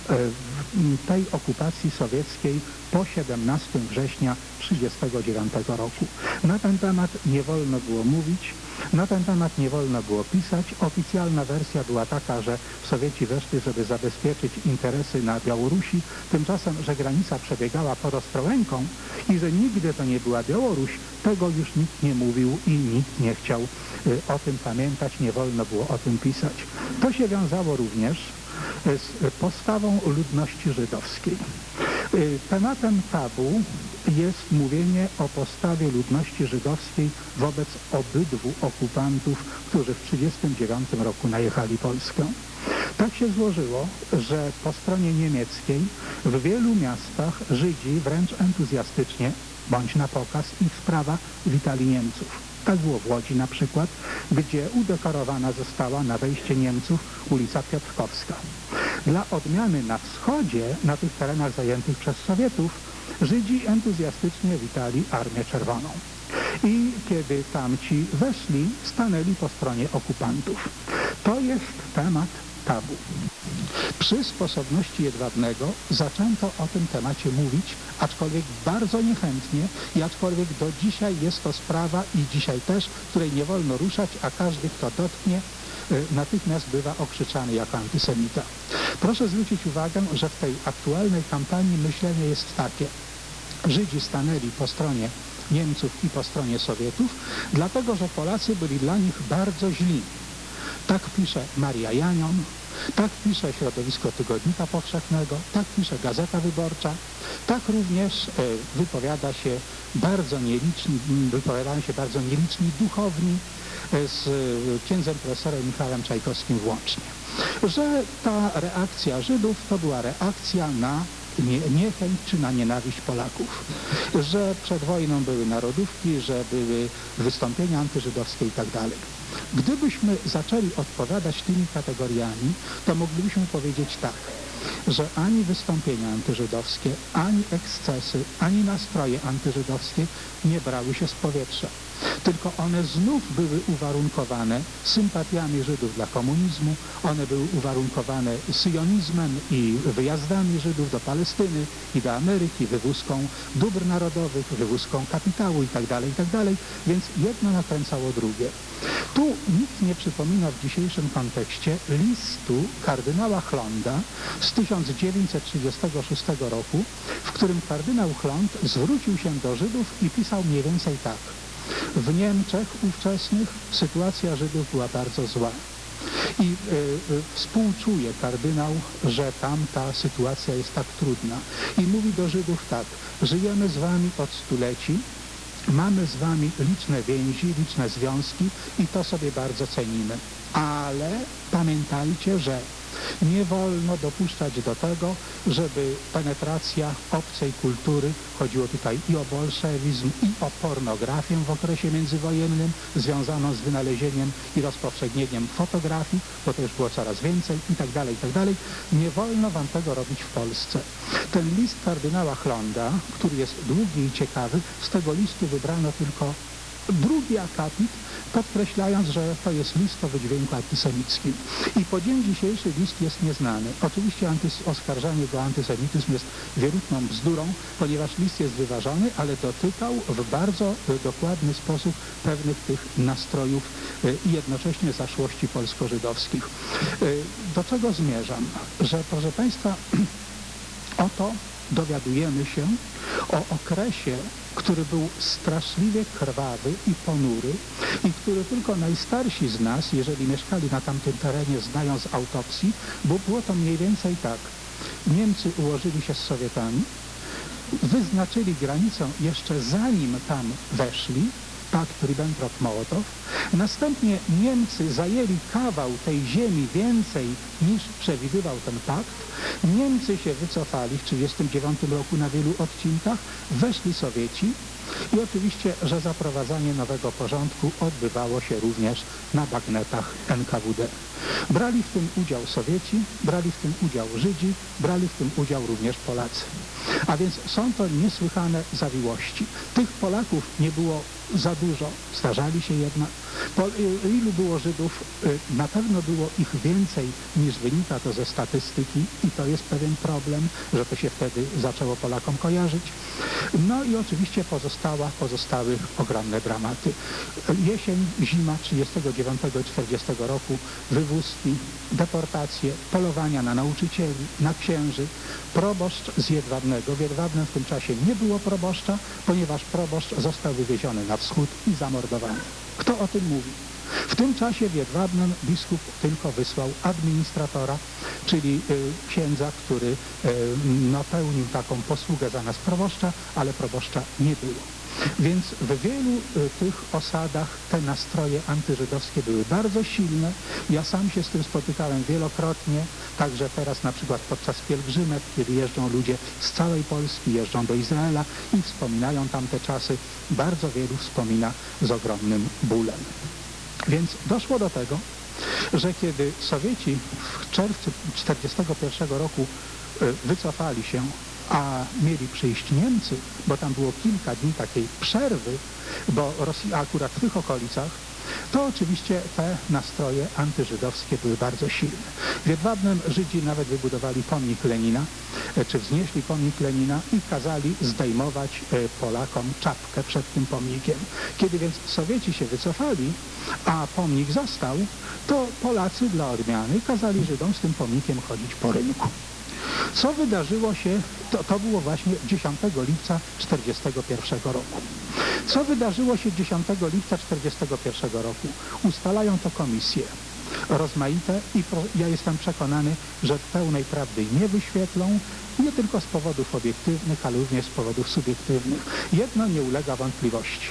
tej okupacji sowieckiej po siedemnastego września tysiąc dziewięćset trzydziestego dziewiątego roku. Na ten temat nie wolno było mówić, na ten temat nie wolno było pisać. Oficjalna wersja była taka, że Sowieci weszli, żeby zabezpieczyć interesy na Białorusi, tymczasem, że granica przebiegała pod Ostrołęką i że nigdy to nie była Białoruś, tego już nikt nie mówił i nikt nie chciał o tym pamiętać, nie wolno było o tym pisać. To się wiązało również z postawą ludności żydowskiej. Tematem tabu jest mówienie o postawie ludności żydowskiej wobec obydwu okupantów, którzy w tysiąc dziewięćset trzydziestym dziewiątym roku najechali Polskę. Tak się złożyło, że po stronie niemieckiej w wielu miastach Żydzi wręcz entuzjastycznie, bądź na pokaz, ich sprawa witali Niemców. Tak było w Łodzi na przykład, gdzie udekorowana została na wejście Niemców ulica Piotrkowska. Dla odmiany na wschodzie, na tych terenach zajętych przez Sowietów, Żydzi entuzjastycznie witali Armię Czerwoną. I kiedy tamci weszli, stanęli po stronie okupantów. To jest temat tabu. Przy sposobności Jedwabnego zaczęto o tym temacie mówić, aczkolwiek bardzo niechętnie i aczkolwiek do dzisiaj jest to sprawa i dzisiaj też, której nie wolno ruszać, a każdy, kto dotknie, natychmiast bywa okrzyczany jako antysemita. Proszę zwrócić uwagę, że w tej aktualnej kampanii myślenie jest takie. Żydzi stanęli po stronie Niemców i po stronie Sowietów, dlatego że Polacy byli dla nich bardzo źli. Tak pisze Maria Janion, tak pisze środowisko Tygodnika Powszechnego, tak pisze Gazeta Wyborcza, tak również wypowiada się bardzo nieliczni, wypowiadają się bardzo nieliczni duchowni z księdzem profesorem Michałem Czajkowskim włącznie. Że ta reakcja Żydów to była reakcja na nie, niechęć czy na nienawiść Polaków. Że przed wojną były narodówki, że były wystąpienia antyżydowskie i tak dalej. Gdybyśmy zaczęli odpowiadać tymi kategoriami, to moglibyśmy powiedzieć tak, że ani wystąpienia antyżydowskie, ani ekscesy, ani nastroje antyżydowskie nie brały się z powietrza. Tylko one znów były uwarunkowane sympatiami Żydów dla komunizmu, one były uwarunkowane syjonizmem i wyjazdami Żydów do Palestyny i do Ameryki, wywózką dóbr narodowych, wywózką kapitału itd., itd., więc jedno nakręcało drugie. Tu nikt nie przypomina w dzisiejszym kontekście listu kardynała Chlonda z tysiąc dziewięćset trzydziestego szóstego roku, w którym kardynał Chlond zwrócił się do Żydów i pisał mniej więcej tak. W Niemczech ówczesnych sytuacja Żydów była bardzo zła. I y, y, współczuje kardynał, że tam ta sytuacja jest tak trudna. I mówi do Żydów tak, żyjemy z wami od stuleci, mamy z wami liczne więzi, liczne związki i to sobie bardzo cenimy. Ale pamiętajcie, że nie wolno dopuszczać do tego, żeby penetracja obcej kultury, chodziło tutaj i o bolszewizm, i o pornografię w okresie międzywojennym, związaną z wynalezieniem i rozpowszechnieniem fotografii, bo to już było coraz więcej i tak dalej, i tak dalej. Nie wolno wam tego robić w Polsce. Ten list kardynała Chlonda, który jest długi i ciekawy, z tego listu wybrano tylko drugi akapit, podkreślając, że to jest list o wydźwięku antysemickim. I po dzień dzisiejszy list jest nieznany. Oczywiście antys- oskarżanie go o antysemityzm jest wierutną bzdurą, ponieważ list jest wyważony, ale dotykał w bardzo dokładny sposób pewnych tych nastrojów i jednocześnie zaszłości polsko-żydowskich. Do czego zmierzam? Że, proszę Państwa, oto dowiadujemy się o okresie, który był straszliwie krwawy i ponury i który tylko najstarsi z nas, jeżeli mieszkali na tamtym terenie, znają z autopsji, bo było to mniej więcej tak. Niemcy ułożyli się z Sowietami, wyznaczyli granicę jeszcze zanim tam weszli, pakt Ribbentrop-Mołotow. Następnie Niemcy zajęli kawał tej ziemi więcej niż przewidywał ten pakt. Niemcy się wycofali w tysiąc dziewięćset trzydziestym dziewiątym roku na wielu odcinkach, weszli Sowieci i oczywiście, że zaprowadzanie nowego porządku odbywało się również na bagnetach N K W D. Brali w tym udział Sowieci, brali w tym udział Żydzi, brali w tym udział również Polacy. A więc są to niesłychane zawiłości. Tych Polaków nie było za dużo, zdarzali się jednak. Po, ilu było Żydów? Na pewno było ich więcej niż wynika to ze statystyki i to jest pewien problem, że to się wtedy zaczęło Polakom kojarzyć. No i oczywiście pozostała, pozostały ogromne dramaty. Jesień, zima trzydziestego dziewiątego i czterdziestego roku, wywózki, deportacje, polowania na nauczycieli, na księży, proboszcz z Jedwabnego. W Jedwabnem w tym czasie nie było proboszcza, ponieważ proboszcz został wywieziony na wschód i zamordowany. Kto o tym mówi? W tym czasie w Jedwabnem biskup tylko wysłał administratora, czyli y, księdza, który y, no, pełnił taką posługę zamiast proboszcza, ale proboszcza nie było. Więc w wielu y, tych osadach te nastroje antyżydowskie były bardzo silne. Ja sam się z tym spotykałem wielokrotnie, także teraz na przykład podczas pielgrzymek, kiedy jeżdżą ludzie z całej Polski, jeżdżą do Izraela i wspominają tamte czasy. Bardzo wielu wspomina z ogromnym bólem. Więc doszło do tego, że kiedy Sowieci w czerwcu tysiąc dziewięćset czterdziestego pierwszego roku y, wycofali się, a mieli przyjść Niemcy, bo tam było kilka dni takiej przerwy, bo Rosja akurat w tych okolicach, to oczywiście te nastroje antyżydowskie były bardzo silne. W Jedwabnem Żydzi nawet wybudowali pomnik Lenina, czy wznieśli pomnik Lenina i kazali zdejmować Polakom czapkę przed tym pomnikiem. Kiedy więc Sowieci się wycofali, a pomnik został, to Polacy dla odmiany kazali Żydom z tym pomnikiem chodzić po rynku. Co wydarzyło się, to, to było właśnie dziesiątego lipca tysiąc dziewięćset czterdziestego pierwszego roku. Co wydarzyło się dziesiątego lipca tysiąc dziewięćset czterdziestego pierwszego roku? Ustalają to komisje rozmaite i pro, ja jestem przekonany, że pełnej prawdy nie wyświetlą, nie tylko z powodów obiektywnych, ale również z powodów subiektywnych. Jedno nie ulega wątpliwości.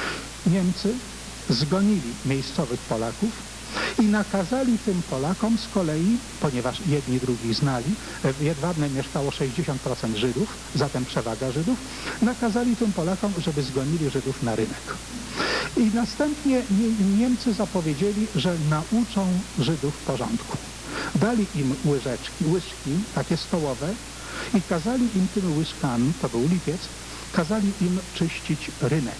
Niemcy zgonili miejscowych Polaków i nakazali tym Polakom z kolei, ponieważ jedni drugich znali, w Jedwabnem mieszkało sześćdziesiąt procent Żydów, zatem przewaga Żydów, nakazali tym Polakom, żeby zgonili Żydów na rynek. I następnie Niemcy zapowiedzieli, że nauczą Żydów porządku. Dali im łyżeczki, łyżki, takie stołowe i kazali im tymi łyżkami, to był lipiec, kazali im czyścić rynek.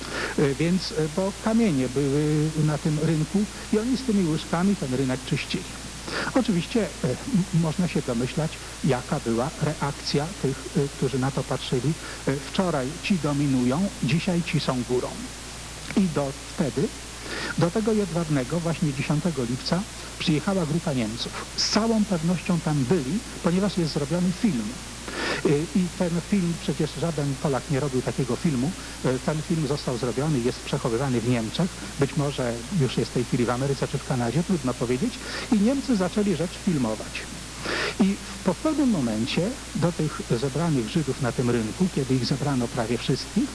Więc, bo kamienie były na tym rynku i oni z tymi łyżkami ten rynek czyścili. Oczywiście e, można się domyślać, jaka była reakcja tych, e, którzy na to patrzyli. E, wczoraj ci dominują, dzisiaj ci są górą. I do wtedy, do tego Jedwabnego, właśnie dziesiątego lipca, przyjechała grupa Niemców. Z całą pewnością tam byli, ponieważ jest zrobiony film. I ten film, przecież żaden Polak nie robił takiego filmu, ten film został zrobiony, jest przechowywany w Niemczech, być może już jest w tej chwili w Ameryce czy w Kanadzie, trudno powiedzieć, i Niemcy zaczęli rzecz filmować. I po pewnym momencie do tych zebranych Żydów na tym rynku, kiedy ich zebrano prawie wszystkich,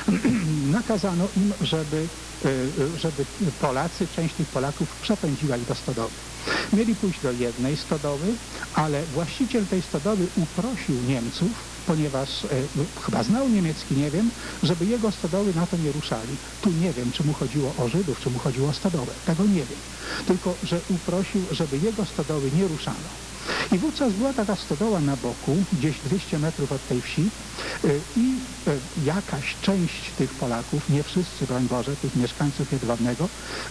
nakazano im, żeby, żeby Polacy, część tych Polaków przepędziła ich do stodoły. Mieli pójść do jednej stodoły, ale właściciel tej stodoły uprosił Niemców, ponieważ e, chyba znał niemiecki, nie wiem, żeby jego stodoły na to nie ruszali. Tu nie wiem, czy mu chodziło o Żydów, czy mu chodziło o stodołę. Tego nie wiem. Tylko, że uprosił, żeby jego stodoły nie ruszano. I wówczas była taka stodoła na boku, gdzieś dwieście metrów od tej wsi i jakaś część tych Polaków, nie wszyscy, broń Boże, tych mieszkańców Jedwabnego,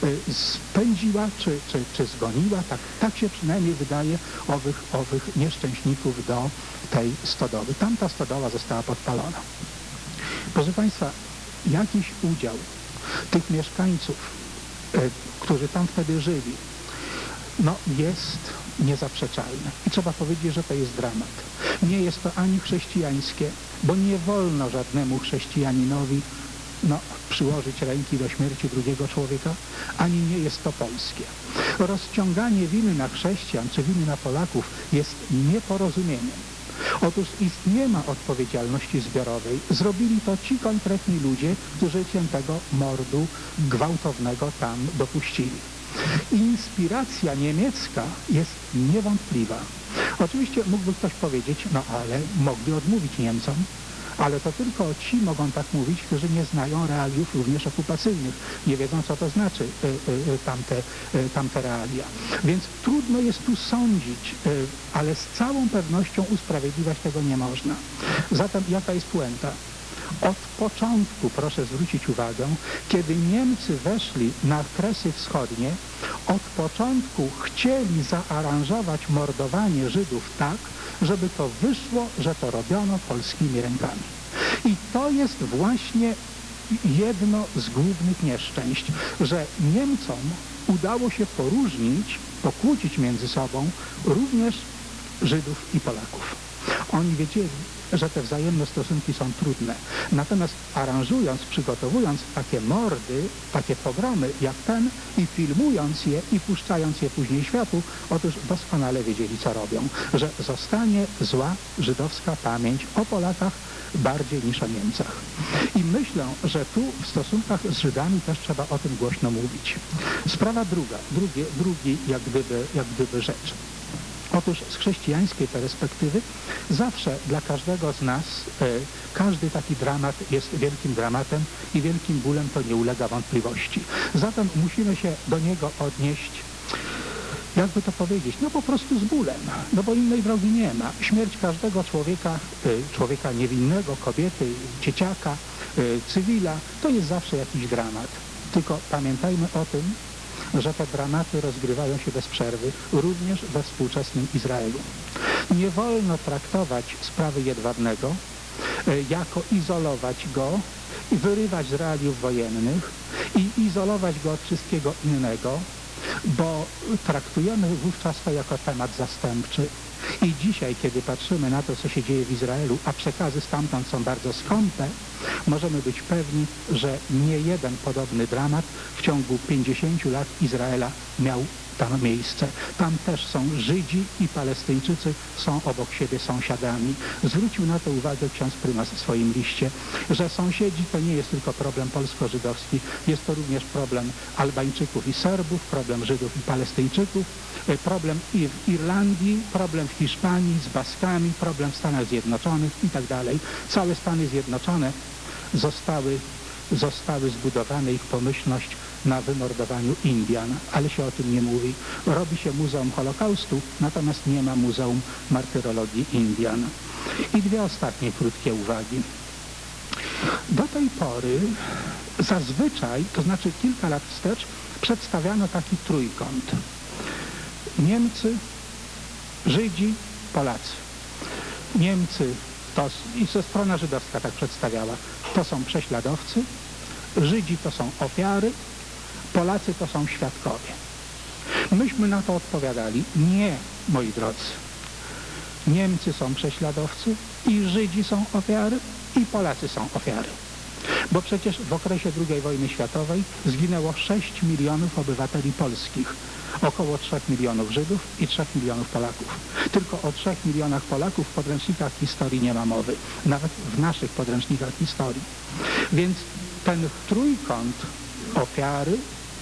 spędziła czy, czy, czy zgoniła, tak, tak się przynajmniej wydaje, owych, owych nieszczęśników do tej stodoły. Tamta stodoła została podpalona. Proszę Państwa, jakiś udział tych mieszkańców, którzy tam wtedy żyli, no jest niezaprzeczalny. I trzeba powiedzieć, że to jest dramat. Nie jest to ani chrześcijańskie, bo nie wolno żadnemu chrześcijaninowi no, przyłożyć ręki do śmierci drugiego człowieka, ani nie jest to polskie. Rozciąganie winy na chrześcijan czy winy na Polaków jest nieporozumieniem. Otóż nie ma odpowiedzialności zbiorowej. Zrobili to ci konkretni ludzie, którzy się tego mordu gwałtownego tam dopuścili. Inspiracja niemiecka jest niewątpliwa. Oczywiście mógłby ktoś powiedzieć, no ale mogli odmówić Niemcom, ale to tylko ci mogą tak mówić, którzy nie znają realiów również okupacyjnych, nie wiedzą, co to znaczy y, y, tamte, y, tamte realia. Więc trudno jest tu sądzić, y, ale z całą pewnością usprawiedliwiać tego nie można. Zatem jaka jest puenta? Od początku, proszę zwrócić uwagę, kiedy Niemcy weszli na Kresy Wschodnie, od początku chcieli zaaranżować mordowanie Żydów tak, żeby to wyszło, że to robiono polskimi rękami. I to jest właśnie jedno z głównych nieszczęść, że Niemcom udało się poróżnić, pokłócić między sobą również Żydów i Polaków. Oni wiedzieli, że te wzajemne stosunki są trudne. Natomiast aranżując, przygotowując takie mordy, takie programy jak ten i filmując je i puszczając je później światu, otóż doskonale wiedzieli, co robią. Że zostanie zła żydowska pamięć o Polakach bardziej niż o Niemcach. I myślę, że tu w stosunkach z Żydami też trzeba o tym głośno mówić. Sprawa druga, drugie, drugi jak gdyby, jak gdyby rzecz. Otóż z chrześcijańskiej perspektywy zawsze dla każdego z nas e, każdy taki dramat jest wielkim dramatem i wielkim bólem, to nie ulega wątpliwości. Zatem musimy się do niego odnieść, jakby to powiedzieć, no po prostu z bólem, no bo innej drogi nie ma. Śmierć każdego człowieka, e, człowieka niewinnego, kobiety, dzieciaka, e, cywila, to jest zawsze jakiś dramat. Tylko pamiętajmy o tym, że te dramaty rozgrywają się bez przerwy, również we współczesnym Izraelu. Nie wolno traktować sprawy Jedwabnego, jako izolować go i wyrywać z realiów wojennych i izolować go od wszystkiego innego, bo traktujemy wówczas to jako temat zastępczy. I dzisiaj, kiedy patrzymy na to, co się dzieje w Izraelu, a przekazy stamtąd są bardzo skąpe, możemy być pewni, że nie jeden podobny dramat w ciągu pięćdziesięciu lat Izraela miał tam miejsce. Tam też są Żydzi i Palestyńczycy, są obok siebie sąsiadami. Zwrócił na to uwagę ksiądz prymas w swoim liście, że sąsiedzi to nie jest tylko problem polsko-żydowski, jest to również problem Albańczyków i Serbów, problem Żydów i Palestyńczyków, problem i w Irlandii, problem w Hiszpanii z Baskami, problem w Stanach Zjednoczonych i tak dalej. Całe Stany Zjednoczone zostały, zostały zbudowane, ich pomyślność na wymordowaniu Indian, ale się o tym nie mówi. Robi się Muzeum Holokaustu, natomiast nie ma Muzeum Martyrologii Indian. I dwie ostatnie krótkie uwagi. Do tej pory zazwyczaj, to znaczy kilka lat wstecz, przedstawiano taki trójkąt. Niemcy, Żydzi, Polacy. Niemcy to, i ze strona żydowska tak przedstawiała, to są prześladowcy, Żydzi to są ofiary, Polacy to są świadkowie. Myśmy na to odpowiadali, nie, moi drodzy. Niemcy są prześladowcy i Żydzi są ofiary i Polacy są ofiary. Bo przecież w okresie drugiej wojny światowej zginęło sześć milionów obywateli polskich, około trzech milionów Żydów i trzech milionów Polaków. Tylko o trzech milionach Polaków w podręcznikach historii nie ma mowy, nawet w naszych podręcznikach historii. Więc ten trójkąt ofiary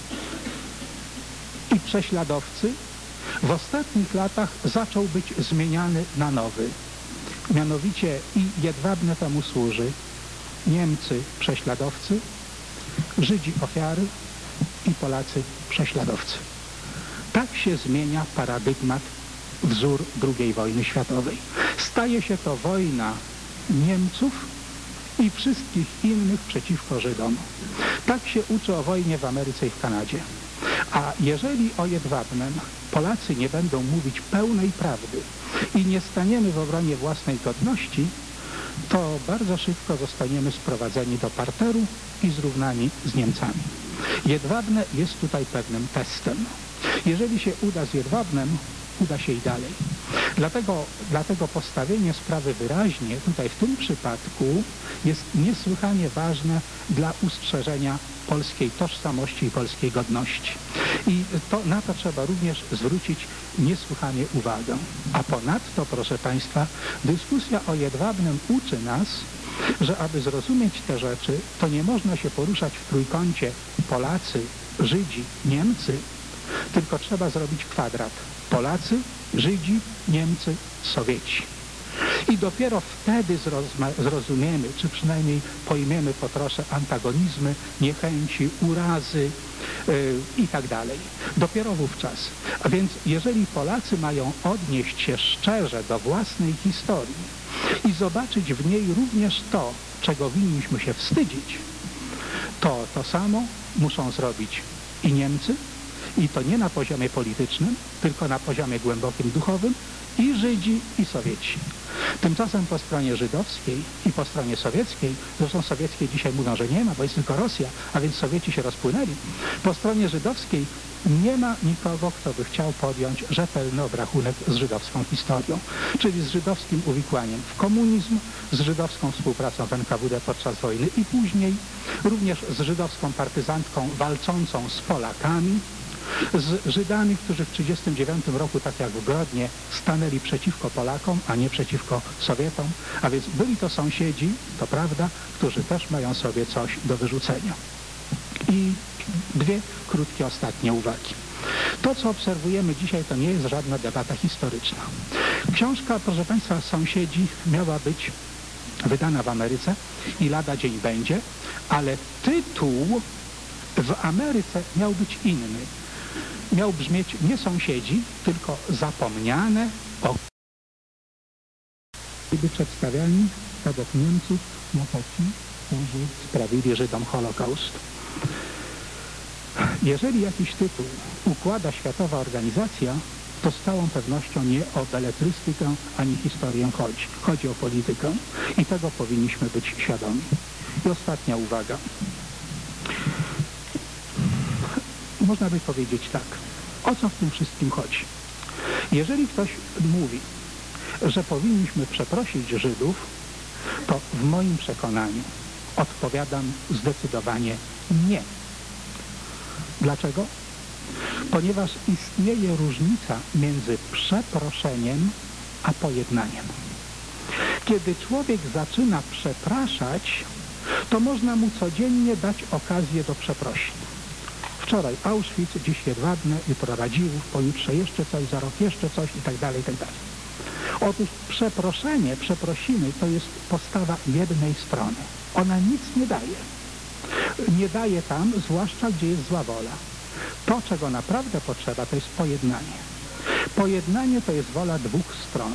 i prześladowcy w ostatnich latach zaczął być zmieniany na nowy. Mianowicie i Jedwabne temu służy. Niemcy prześladowcy, Żydzi ofiary i Polacy prześladowcy. Tak się zmienia paradygmat wzór drugiej wojny światowej. Staje się to wojna Niemców i wszystkich innych przeciwko Żydom. Tak się uczy o wojnie w Ameryce i w Kanadzie. A jeżeli o Jedwabnem Polacy nie będą mówić pełnej prawdy i nie staniemy w obronie własnej godności, to bardzo szybko zostaniemy sprowadzeni do parteru i zrównani z Niemcami. Jedwabne jest tutaj pewnym testem. Jeżeli się uda z Jedwabnem, uda się i dalej. Dlatego, dlatego postawienie sprawy wyraźnie tutaj w tym przypadku jest niesłychanie ważne dla ustrzeżenia polskiej tożsamości i polskiej godności. I to, na to trzeba również zwrócić niesłychanie uwagę. A ponadto, proszę Państwa, dyskusja o Jedwabnem uczy nas, że aby zrozumieć te rzeczy, to nie można się poruszać w trójkącie Polacy, Żydzi, Niemcy, tylko trzeba zrobić kwadrat. Polacy, Żydzi, Niemcy, Sowieci. I dopiero wtedy zrozumiemy, czy przynajmniej pojmiemy po trosze antagonizmy, niechęci, urazy yy, i tak dalej. Dopiero wówczas. A więc jeżeli Polacy mają odnieść się szczerze do własnej historii i zobaczyć w niej również to, czego winniśmy się wstydzić, to to samo muszą zrobić i Niemcy, i to nie na poziomie politycznym, tylko na poziomie głębokim duchowym, i Żydzi, i Sowieci. Tymczasem po stronie żydowskiej i po stronie sowieckiej, zresztą sowieckiej dzisiaj mówią, że nie ma, bo jest tylko Rosja, a więc Sowieci się rozpłynęli. Po stronie żydowskiej nie ma nikogo, kto by chciał podjąć rzetelny obrachunek z żydowską historią, czyli z żydowskim uwikłaniem w komunizm, z żydowską współpracą w N K W D podczas wojny i później, również z żydowską partyzantką walczącą z Polakami, z Żydami, którzy w tysiąc dziewięćset trzydziestym dziewiątym roku, tak jak w Grodnie, stanęli przeciwko Polakom, a nie przeciwko Sowietom, a więc byli to sąsiedzi, to prawda, którzy też mają sobie coś do wyrzucenia. I dwie krótkie ostatnie uwagi. To, co obserwujemy dzisiaj, to nie jest żadna debata historyczna. Książka, proszę Państwa, Sąsiedzi miała być wydana w Ameryce i lada dzień będzie, ale tytuł w Ameryce miał być inny. Miał brzmieć nie sąsiedzi, tylko zapomniane o... Byli przedstawiani obok Niemców jako ci, którzy sprawili Żydom Holokaust. Jeżeli jakiś tytuł układa światowa organizacja, to z całą pewnością nie o beletrystykę ani historię chodzi. Chodzi o politykę i tego powinniśmy być świadomi. I ostatnia uwaga. Można by powiedzieć tak, o co w tym wszystkim chodzi? Jeżeli ktoś mówi, że powinniśmy przeprosić Żydów, to w moim przekonaniu odpowiadam zdecydowanie nie. Dlaczego? Ponieważ istnieje różnica między przeproszeniem a pojednaniem. Kiedy człowiek zaczyna przepraszać, to można mu codziennie dać okazję do przeprosin. Wczoraj Auschwitz, dziś Jedwabne, jutro Radziłów, pojutrze jeszcze coś, za rok jeszcze coś i tak dalej, i tak dalej. Otóż przeproszenie, przeprosiny to jest postawa jednej strony. Ona nic nie daje. Nie daje tam, zwłaszcza gdzie jest zła wola. To, czego naprawdę potrzeba, to jest pojednanie. Pojednanie to jest wola dwóch stron.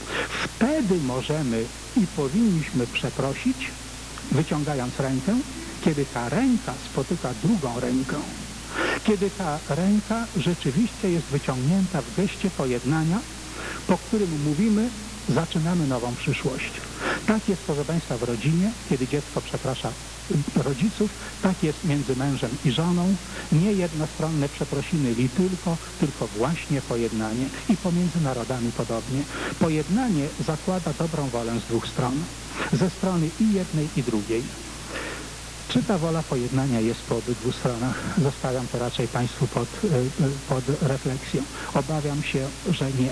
Wtedy możemy i powinniśmy przeprosić, wyciągając rękę, kiedy ta ręka spotyka drugą rękę. Kiedy ta ręka rzeczywiście jest wyciągnięta w geście pojednania, po którym mówimy, zaczynamy nową przyszłość. Tak jest, proszę Państwa, w rodzinie, kiedy dziecko przeprasza rodziców, tak jest między mężem i żoną. Nie jednostronne przeprosiny li tylko, tylko właśnie pojednanie. I pomiędzy narodami podobnie. Pojednanie zakłada dobrą wolę z dwóch stron. Ze strony i jednej, i drugiej. Czy ta wola pojednania jest po obydwu stronach? Zostawiam to raczej Państwu pod, pod refleksją. Obawiam się, że nie.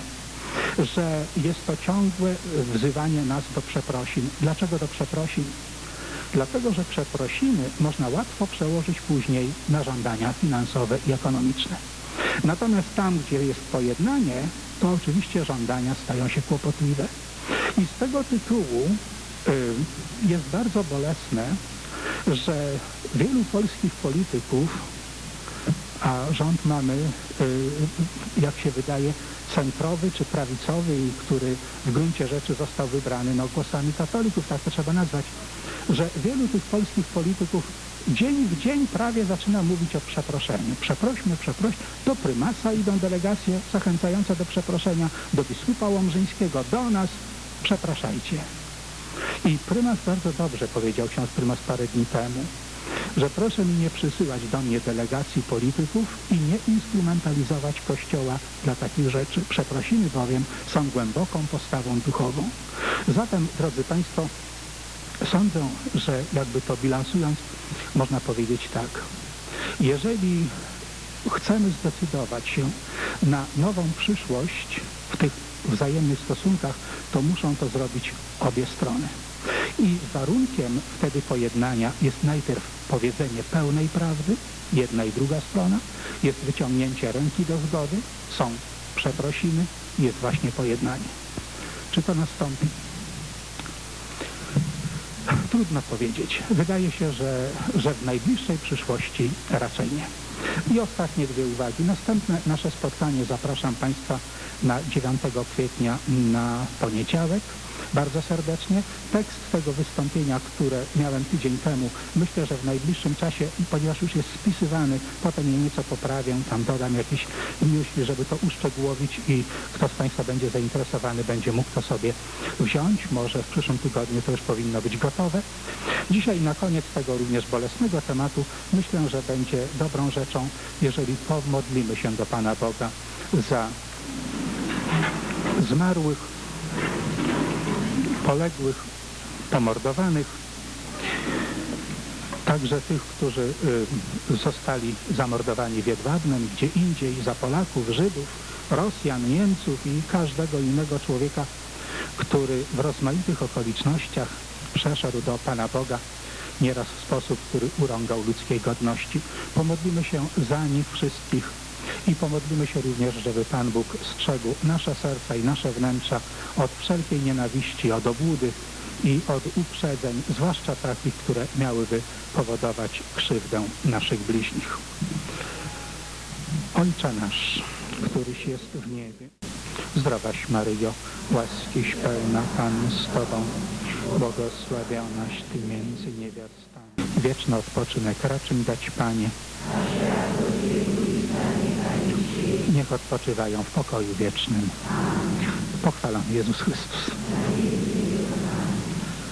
Że jest to ciągłe wzywanie nas do przeprosin. Dlaczego do przeprosin? Dlatego, że przeprosiny można łatwo przełożyć później na żądania finansowe i ekonomiczne. Natomiast tam, gdzie jest pojednanie, to oczywiście żądania stają się kłopotliwe. I z tego tytułu y, jest bardzo bolesne, że wielu polskich polityków a rząd mamy, jak się wydaje, centrowy czy prawicowy, który w gruncie rzeczy został wybrany no, głosami katolików, tak to trzeba nazwać, że wielu tych polskich polityków dzień w dzień prawie zaczyna mówić o przeproszeniu. Przeprośmy, przeprośmy. Do prymasa idą delegacje zachęcające do przeproszenia, do biskupa łomżyńskiego, do nas. Przepraszajcie. I prymas bardzo dobrze powiedział, ksiądz prymas parę dni temu, że proszę mi nie przysyłać do mnie delegacji polityków i nie instrumentalizować Kościoła dla takich rzeczy. Przeprosiny bowiem są głęboką postawą duchową. Zatem, drodzy Państwo, sądzę, że jakby to bilansując, można powiedzieć tak. Jeżeli chcemy zdecydować się na nową przyszłość w tych wzajemnych stosunkach, to muszą to zrobić obie strony. I warunkiem wtedy pojednania jest najpierw powiedzenie pełnej prawdy, jedna i druga strona, jest wyciągnięcie ręki do zgody, są przeprosiny, jest właśnie pojednanie. Czy to nastąpi? Trudno powiedzieć. Wydaje się, że, że w najbliższej przyszłości raczej nie. I ostatnie dwie uwagi. Następne nasze spotkanie zapraszam Państwa na dziewiątego kwietnia na poniedziałek. Bardzo serdecznie. Tekst tego wystąpienia, które miałem tydzień temu, myślę, że w najbliższym czasie, ponieważ już jest spisywany, potem je nieco poprawię, tam dodam jakieś myśli, żeby to uszczegółowić i kto z Państwa będzie zainteresowany, będzie mógł to sobie wziąć. Może w przyszłym tygodniu to już powinno być gotowe. Dzisiaj na koniec tego również bolesnego tematu myślę, że będzie dobrą rzeczą, jeżeli pomodlimy się do Pana Boga za zmarłych, poległych, pomordowanych, także tych, którzy y, zostali zamordowani w Jedwabnem, gdzie indziej, za Polaków, Żydów, Rosjan, Niemców i każdego innego człowieka, który w rozmaitych okolicznościach przeszedł do Pana Boga, nieraz w sposób, który urągał ludzkiej godności. Pomodlimy się za nich wszystkich i pomodlimy się również, żeby Pan Bóg strzegł nasze serca i nasze wnętrza od wszelkiej nienawiści, od obłudy i od uprzedzeń, zwłaszcza takich, które miałyby powodować krzywdę naszych bliźnich. Ojcze nasz, któryś jest w niebie, zdrowaś Maryjo, łaskiś pełna, Pan z Tobą, błogosławionaś Ty między niewiastami. Wieczny odpoczynek racz im dać, Panie. Niech odpoczywają w pokoju wiecznym. Pochwalony Jezus Chrystus.